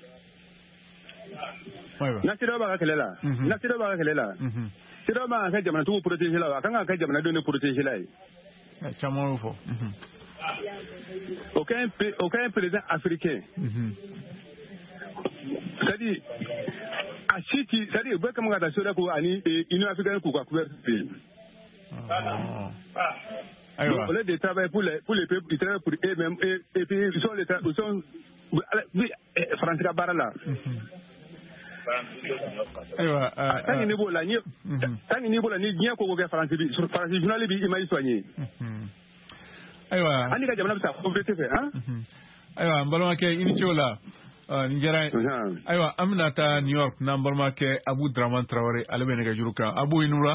na sira ba ka lela na sira ba ka lela sira ba ka jamana tu protéger la kan ka jamana donner protéger la chamo fo aucun président africain c'est-à-dire à City c'est-à-dire ba comme ga sura ko ani Union africaine ko ka couverture aywa on les travail pour les peuples ils travaillent pour eux-mêmes et puis ils sont France ka barala aywa tangi ni bola ni nya ko ga France bi sur France journal bi imay soigné aywa ani ka jamana sa pauvreté fait hein aywa mbalma ke initiola njara aywa amna ta New York na mbalma ke Abu Draman Traoré albe ne ga juruka Abu inura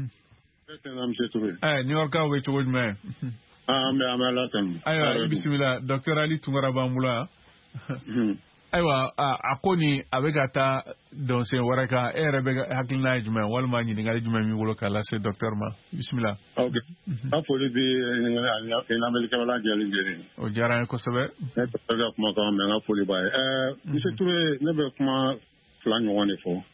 New York ka we to wojme me amala tan aywa bismillah Dr. Ali Tungara Bambula aywa akoni abegata don se waraka erebe hakilna juma walma ni ngali juma mi wolo kala se docteur ma bismillah okay afoli bi en America wala jali jeri o jara ko sebe ga kuma ko me ngafoli bay monsieur Touré ne be kuma fila ɲɔgɔn de fɔ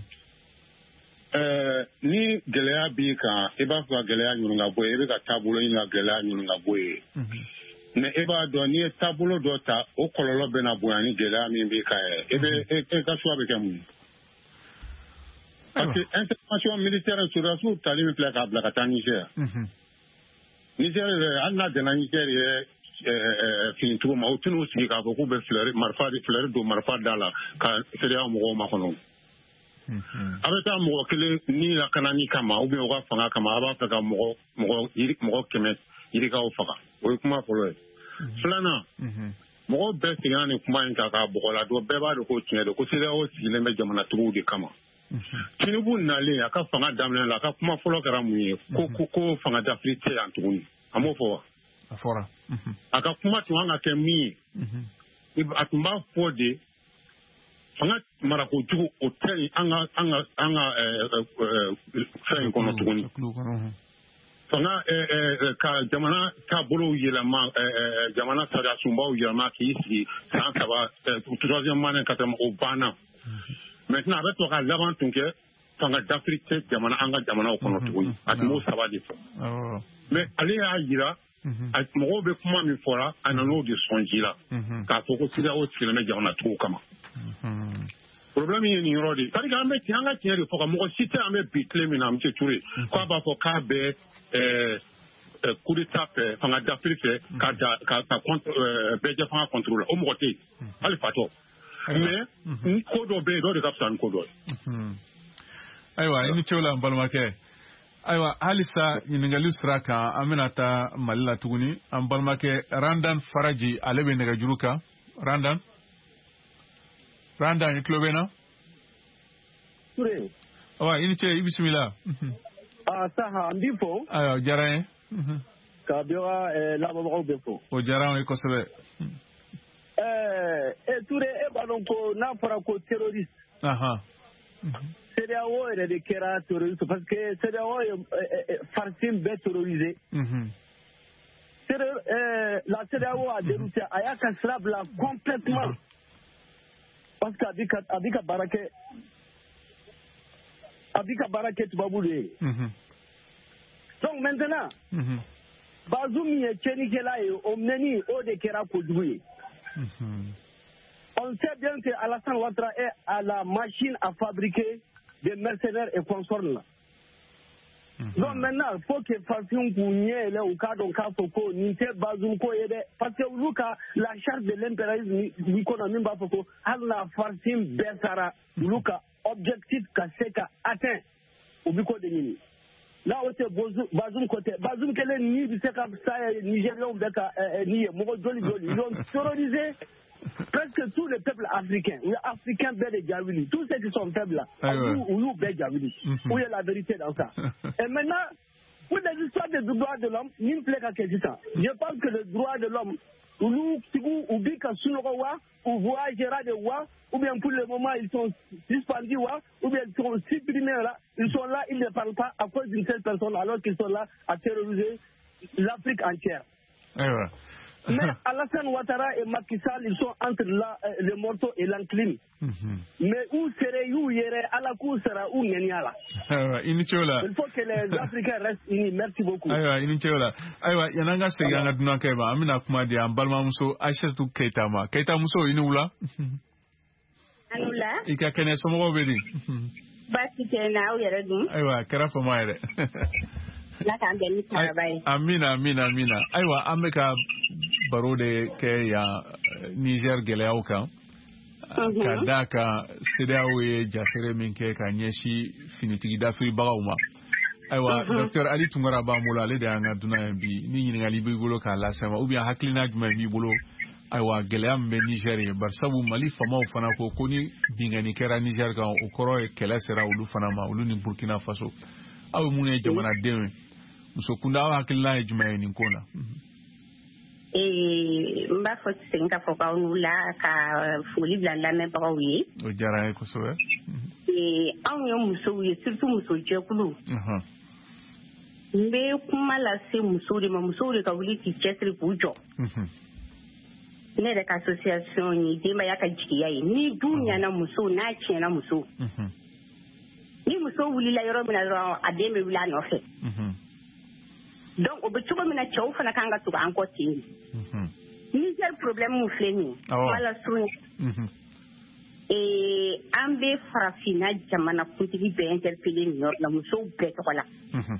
ni gɛlɛya b'i kan i b'a fɔ ka gɛlɛya ɲini ka bɔ ye i bɛ ka taabolo ɲini ka gɛlɛya ɲini ka bɔ ye mais e b'a dɔn n'i ye taabolo dɔ ta o kɔlɔlɔ bɛna bonya ni gɛlɛya min b'i kan yɛrɛ e ka choix bɛ kɛ mun ye parce que intervention militaire sɔrɔdasiw tali min filɛ k'a bila ka taa Niger Niger yɛrɛ hali n'a danna Niger yɛrɛ finicogo ma o tɛn'u sigi k'a fɔ k'u bɛ fleur don marifa da la ka CEDEAO mɔgɔw makɔnɔ a bɛ taa mɔgɔ kelen ni lakanani kama ou bien u ka fanga kama a b'a fɛ ka mɔgɔ 100 yirikaw faga o ye kuma fɔlɔ ye filanan mɔgɔw bɛɛ seginna nin kuma in kan k'a bɔgɔ la dɔn bɛɛ b'a dɔn ko tiɲɛ don ko CEDEAO sigilen bɛ jamanatigiw de kama Tinubu nalen a ka fanga daminɛ la a ka kuma fɔlɔ kɛra mun ye ko fanga dafiri tɛ yan tuguni a m'o fɔ wa a fɔra a ka kuma tun kan ka kɛ min ye a tun b'a fɔ de fanga marakojugu o tɛ yen an ka fɛn in kɔnɔ tuguni fanga ka jamana taabolow yɛlɛma jamana sariya sunbaw yɛlɛma k'i sigi san 3 troisième mandat ka tɛmɛ o banna maintenant a bɛ to ka laban tun kɛ fanga dafiri tɛ an ka jamanaw kɔnɔ tuguni a tun b'o 3 de fɔ mais ale y'a jira mɔgɔw bɛ kuma min fɔra a nan'o de sɔn ji la k'a fɔ ko CEDEAO sigilen bɛ jamanatigiw kama problème ye nin yɔrɔ de c'est à dire an ka tiɲɛ de fɔ ka mɔgɔ si tɛ an bɛ bi tile min na monsieur Touré k'a b'a fɔ k'a bɛ coup d'état fɛ fanga dafiri fɛ ka bɛɛ fanga contrôle la o mɔgɔ tɛ yen hali fatɔ mais ko dɔ bɛ yen dɔ de ka fisa ni ko dɔ ye ayiwa i ni ce o la n balimakɛ ayiwa halisa ɲininkali sira kan an bɛna taa Mali la tuguni an balimakɛ Randan Faraji ale bɛ nɛgɛjuru kan Randan i tulo bɛ n na Touré ayiwa i ni ce i bisimila saha n b'i fɔ ayiwa o diyara n ye ka bɛɛ lamɛnbagaw bɛ fɔ o diyara n ye kosɛbɛ Touré e b'a dɔn ko n'a fɔra ko terroriste CEDEAO yɛrɛ de kɛra terroriste parce que CEDEAO ye farcine bɛɛ terrorisé la CEDEAO a dérouté a y'a ka sira bila complètement parce que a bɛ ka baara kɛ tubabu de ye donc maintenant Bazoum ye tiɲɛnikɛla ye o mɛnni o de kɛra kojugu ye on sait bien que Alassane Ouattara est à la machine à fabriquer des mercenaires et consorts là. Donc maintenant, il faut que Fassine Kounye là ou k'a dɔn k'a fɔ ko nin tɛ Bazoum ko ye dɛ parce que olu ka la charte de l'impérialisme ni kɔnɔ min b'a fɔ ko hali na Fassine bɛɛ sara olu ka objectif ka se ka atteint u bi ko de ɲini. Là o tɛ Bazoum côté Bazoum kelen ni bɛ se ka sa Nigériens bɛɛ ka ni ye mɔgɔ joli ils ont terrorisé presque tous les peuples africains. Les Africains bɛɛ de ja wuli. Tous ceux qui sont faibles là, olu bɛɛ ja wuli. Où est la vérité dans ça? Et maintenant, pour les histoires des droits de l'homme, ni filɛ ka kɛ sisan. Je pense que le droit de l'homme, olu tigiw u bi ka sunɔgɔ wa, ou voyagera de wa, ou bien pour le moment ils sont suspendus wa, ou bien ils sont supprimés là. Ils sont là, ils ne parlent pas à cause d'une seule personne alors qu'ils sont là à terroriser l'Afrique entière. Mais Alassane Ouattara et Macky Sall, ils sont entre le morceau et l'enclume. Mais où serait-vous à la cour sera où Neniala? Il faut que les Africains restent unis. Merci beaucoup. Aywa, yananga seganga dunakeba. Amina kumadi ambalma muso Aishatou Keita ma. Keita muso inula. Anula. Ika kene somo bedi. Basi kena o yere dum. Aywa, kera fama yere. Amina. Aywa, ameka baro de ke ya Niger gɛlɛyaw kan ka da ka CEDEAO ye jasere min kɛ ka ɲɛsi finitigi dafiribagaw ma ayiwa Dr Ali Tunkara b'an bolo ale de y'an ka dunan ye bi ni ɲininkali b'i bolo k'a lase ma ou bien hakilina jumɛn b'i bolo ayiwa gɛlɛya min bɛ Niger ye barisabu Mali famaw fana ko ni bingani kɛra Niger kan o kɔrɔ ye kɛlɛ sera olu fana ma olu ni Burkina Faso aw mun ye jamanadenw ye muso kunda aw hakilina ye jumɛn ye nin ko la n b'a fɔ sen ka fɔ k'aw n'u la ka foli bila lamɛnbagaw ye o diyara n ye kosɛbɛ anw ye musow ye surtout muso jɛkulu n bɛ kuma lase musow de ma musow de ka wuli k'i cɛsiri k'u jɔ ne da ka association ni denbaya ka jigiya ye ni duniya na muso n'a tiɲɛna muso ni muso wulila yɔrɔ min na dɔrɔn a den bɛ wuli a nɔfɛ donc o bɛ cogo min na cɛw fana kan ka tugu an kɔ ten Niger problème min filɛ nin ye kuma la surun an bɛ farafinna jamana kuntigi bɛɛ interpellé nin yɔrɔ la musow bɛɛ tɔgɔ la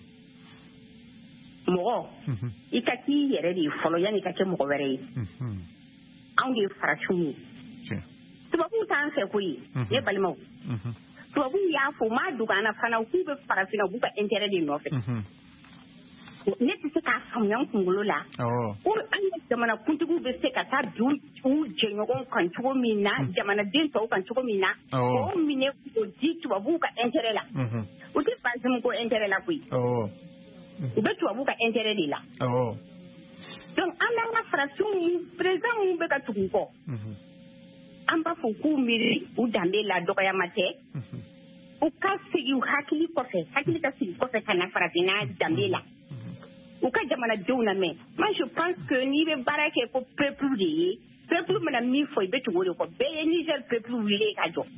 mɔgɔ i ka k'i yɛrɛ de ye fɔlɔ yanni i ka kɛ mɔgɔ wɛrɛ ye anw de ye farafinw ye tubabuw t'an fɛ koyi ne balimaw tubabuw y'a fɔ u m'a dogo an na fana k'u bɛ farafinna u b'u ka intérêt de nɔfɛ ne tɛ se k'a faamuya n kunkolo la ko an ka jamana kuntigiw bɛ se ka taa bin u jɛɲɔgɔnw kan cogo min na jamanaden tɔw kan cogo min na k'o minɛ k'o di tubabuw ka intérêt la u tɛ Bazumu ko intérêt la koyi u bɛ tubabuw ka intérêt de la donc an b'an ka farafinw président minnu bɛ ka tugu u kɔ an b'a fɔ k'u miiri u danbe la dɔgɔyama tɛ u ka segin u hakili ka sigi kɔfɛ ka na farafinna danbe la u ka jamanadenw lamɛn moi je pense que n'i bɛ baara kɛ ko peuple de ye peuple mana min fɔ i bɛ tugu o de kɔ bɛɛ ye Niger peuple wulilen ka jɔ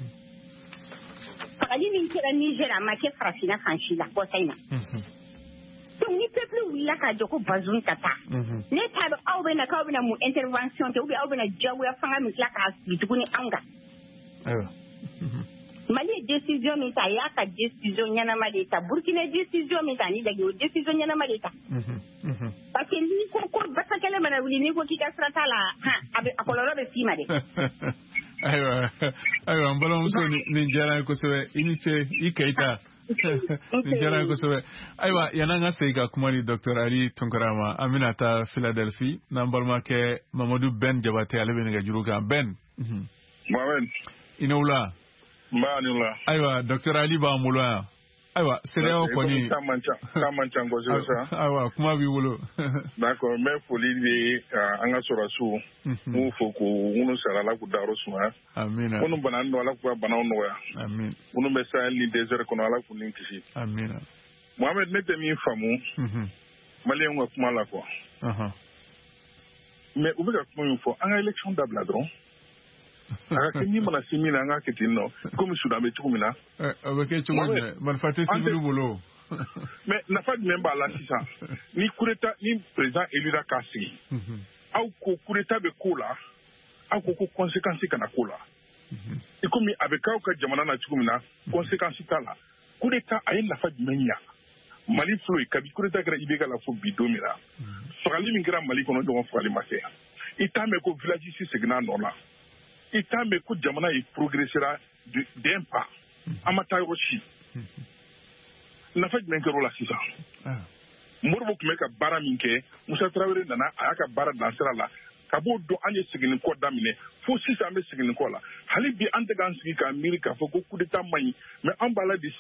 fagali min kɛra Niger a ma kɛ farafinna fan si la kɔsa in na donc ni peuple wulila ka jɔ ko Bazoum ka taa ne t'a dɔn aw bɛ na k'aw bɛna mun intervention kɛ ou bien aw bɛna diyagoya fanga min tila k'a sigi tuguni anw kan Mali ye décision min ta a y'a ka décision ɲɛnama de ta Burkina décision min ta ni dagi o décision ɲɛnama de ta parce que n'i ko ko basakɛlɛ mana wuli n'i ko k'i ka sira t'a la a kɔlɔlɔ bɛ s'i ma dɛ ayiwa n balimamuso nin diyara n ye kosɛbɛ i ni ce i Keyita nin diyara n ye kosɛbɛ ayiwa yan'an ka segin ka kuma ni Dr Ali Tunkara ma an bɛna taa Philadelphie n'an balimakɛ Mamadu Ben Jabate ale bɛ nɛgɛjuru kan Ben Mohamed i ni wula ayiwa Dr Ali b'an bolo yan ayiwa CEDEAO kɔni k'a man ca kosɛbɛ sa ayiwa kuma b'i bolo d'accord n bɛ foli de an ka sɔrɔsiw m'u fo k'u minnu sara Ala k'u dayɔrɔ sumaya amina minnu bana nɔ Ala k'u ka banaw nɔgɔya amin minnu bɛ Sahel ni désert kɔnɔ Ala k'u ni kisi amina Mohamed ne tɛ min faamu maliyɛnw ka kuma la quoi mais u bɛ ka kuma min fɔ an ka élection dabila dɔrɔn a ka kɛ ni mana se min na an ka kɛ ten nɔ komi Sudan bɛ cogo min na a bɛ kɛ cogo min na marifa tɛ civil bolo mais nafa jumɛn b'a la sisan ni coup d'état ni président élira k'a sigi aw ko coup d'état bɛ ko la aw ko ko conséquence kana ko la i komi a bɛ k'aw ka jamana na cogo min na conséquence t'a la coup d'état a ye nafa jumɛn ɲa Mali filɛ yen kabi coup d'état kɛra IBK la fo bi don min na fagali min kɛra Mali kɔnɔ ɲɔgɔn fagali ma kɛ i t'a mɛn ko village si seginna a nɔ la i t'a mɛn ko jamana ye progressera d'un pas an ma taa yɔrɔ si nafa jumɛn kɛra o la sisan Modibo tun bɛ ka baara min kɛ Musa Tarawele nana a y'a ka baara dan sira la ka b'o dɔn an ye seginni kɔ daminɛ fo sisan an bɛ seginni kɔ la hali bi an tɛ k'an sigi k'a miiri k'a fɔ ko coup d'état man ɲi mais an b'a la di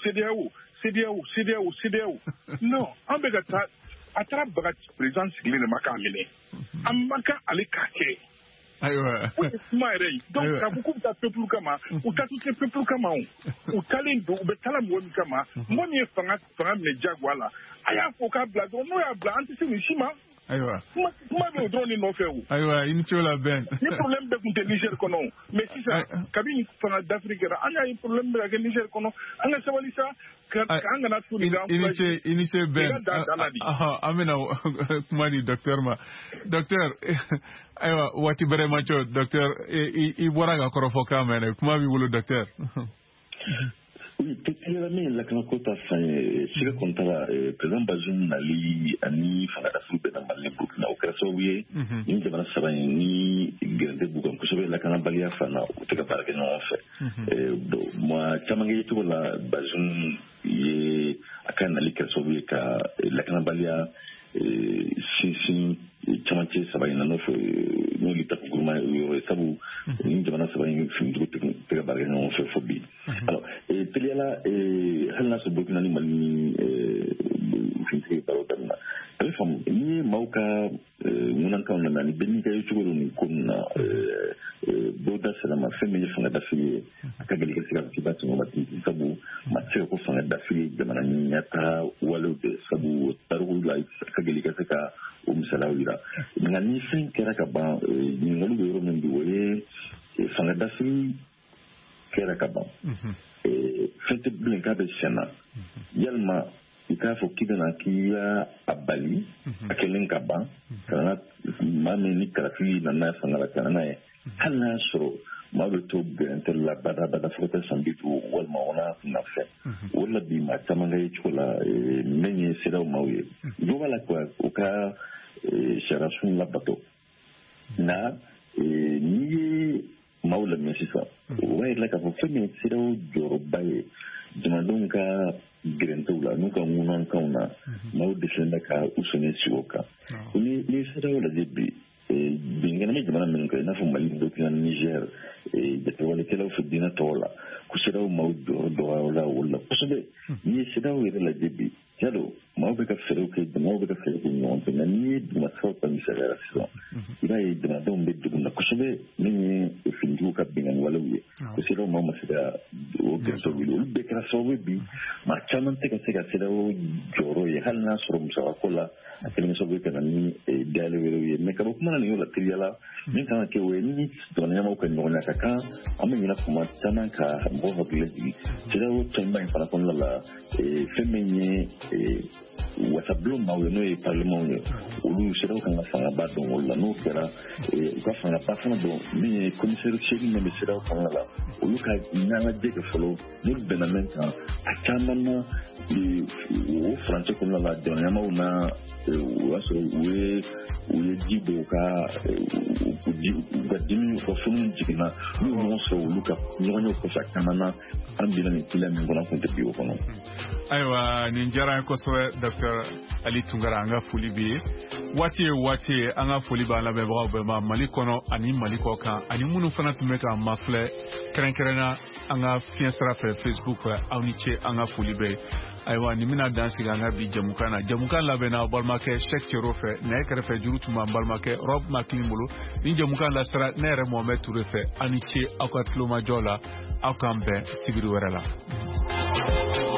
CEDEAO non an bɛ ka taa a taara baga président sigilen de ma k'a minɛ an man kan ale k'a kɛ ayiwa kuma yɛrɛ ye donc k'a fɔ k'u bɛ taa peuple kama u taa tɛ se peuple kama o u taalen don u bɛ taala mɔgɔ min kama mɔgɔ min ye fanga minɛ jagoya la a y'a fɔ k'a bila dɔrɔn n'o y'a bila an tɛ se nin si ma ayiwa kuma bɛ o dɔrɔn de nɔfɛ o ayiwa i ni ce o la Ben ni problème bɛɛ tun tɛ Niger kɔnɔ o mais sisan kabini fanga d'Afrique kɛra an y'a ye problème bɛ ka kɛ Niger kɔnɔ an ka sabali sa k'an kana to nin kan i ni ce Ben an bɛna kuma di docteur ma docteur ayiwa waati bɛrɛ ma cɔ docteur i bɔra ka kɔrɔfɔ kan mɛn dɛ kuma b'i bolo docteur oui tɛtɛlɛla min ye lakanako ta fan ye siga kɔni t'a la président Bazoum nali ani fanga d'Afrique bɛnna Mali ni Burkina o kɛra sababu ye ni jamana saba in ni gɛrɛntɛ b'u kan kosɛbɛ lakanabaliya fan na u tɛ ka baara kɛ ɲɔgɔn fɛ maa caman kɛ cogo la Bazoum ye a ka nali kɛra sababu ye ka lakanabaliya sinsin camancɛ saba in na n'o fɛ n'olu ta gouvernement yɔrɔ ye sabu ni jamana saba in finitigiw tɛ ka baara kɛ ɲɔgɔn fɛ fo bi alors teliyala hali n'a sɔrɔ Burkina ni Mali ni finitigi ye baaraw daminɛ a bɛ faamu n'i ye maaw ka ŋunankanw lamɛn ani bɛɛ n'i ka ye cogo don nin ko ninnu na dɔw da sera ma fɛn min ye fanga dafili ye a ka gɛlɛn ka se ka k'i ba tɛmɛ waati sabu maa tɛ se ka ko fanga dafili jamana ɲɛtaa walew de sabu tariku la a ka gɛlɛn ka se ka o misaliyaw yira nka ni fɛn kɛra ka ban ɲininkali bɛ yɔrɔ min bi o ye fanga dafiri kɛra ka ban fɛn tɛ bilen k'a bɛ sɛn na yalima i k'a fɔ k'i bɛna k'i y'a bali a kɛlen ka ban ka maa min ni kalafili nana fanga la ka na n'a ye hali n'a y'a sɔrɔ maa bɛ to gɛrɛntɛli la badabada fo ka taa san 50 walima o n'a kunna fɛn o la bi maa caman ka ye cogo la min ye siraw maaw ye dɔ b'a la quoi u ka sariya sun labato nka n'i ye maaw lamɛn sisan o b'a yira k'a fɔ fɛn min siraw jɔyɔrɔba ye jamanadenw ka gɛrɛntɛw la n'u ka ŋunankanw na maaw dɛsɛlen bɛ ka u sɔnni sigi o kan ni siraw lajɛ bi binkɛnɛ bɛ jamana minnu kan i n'a fɔ mali burukina niger jatewalikɛlaw fɛ diinɛ tɔgɔ la ko siraw maaw jɔyɔrɔ dɔgɔyara o la kosɛbɛ n'i ye siraw yɛrɛ lajɛ bi tiɲɛ don maaw bɛ ka fɛɛrɛw kɛ jamanaw bɛ ka fɛɛrɛ kɛ ɲɔgɔn fɛ nka n'i ye dugumasiraw ta misaliya sisan i b'a ye jamanadenw bɛ degun na kosɛbɛ min ye finitigiw ka binkani walew ye ko siraw maaw ma se ka o gɛrɛsɛw wuli olu bɛɛ kɛra sababu bi maa caman tɛ ka se ka siraw jɔyɔrɔ ye hali n'a sɔrɔ musakako la a kɛlen sababu ka na ni dayɛlɛ wɛrɛw ye mɛ ka bɔ kuma na nin yɔrɔ la teriyala min kan ka kɛ o ye ni jamana ɲɛmaaw ka ɲɔgɔnya ka kan an bɛ ɲinɛ kuma caman ka mɔgɔw hakili jigin siraw tɔnba in fana kɔnɔna la fɛn min ye wasabulon maaw ye n'o ye parlemanw ye olu siraw kan ka fangaba dɔn olu la n'o kɛra u ka fangaba fana dɔn min ye commissaire chef min bɛ siraw kɔnɔna la olu ka ɲɛnajɛ kɛ fɔlɔ n'olu bɛnna min kan a caman na o furancɛ kɔnɔna la jamana ɲɛmaaw na o y'a sɔrɔ u ye ji dɔw u ka dimi u ka funu jiginna n'u ɲɔgɔn sɔrɔ olu ka ɲɔgɔn ye kɔfɛ a caman na an bila nin kila min kɔnɔ kun tɛ bi o kɔnɔ. Ayiwa nin diyara n ye kosɛbɛ Dr. Ali Tunkara an ka foli b'i ye waati ye waati ye an ka foli b'an lamɛnbagaw bɛɛ ma Mali kɔnɔ ani Mali kɔ kan ani minnu fana tun bɛ k'an mafilɛ kɛrɛnkɛrɛnna an ka fiɲɛ sira fɛ Facebook fɛ aw ni ce an ka foli bɛɛ ye ayiwa nin bɛna dan sigi an ka bi jamukan na jamukan labɛnna balimakɛ Cheikh Thierno fɛ nɛgɛ kɛrɛfɛ juru tun b'an balimakɛ Rob Makili bolo ni jamukan lasera ne yɛrɛ Mohamed Touré fɛ aw ni ce aw ka tulomajɔ la aw k'an bɛn sibiri wɛrɛ la.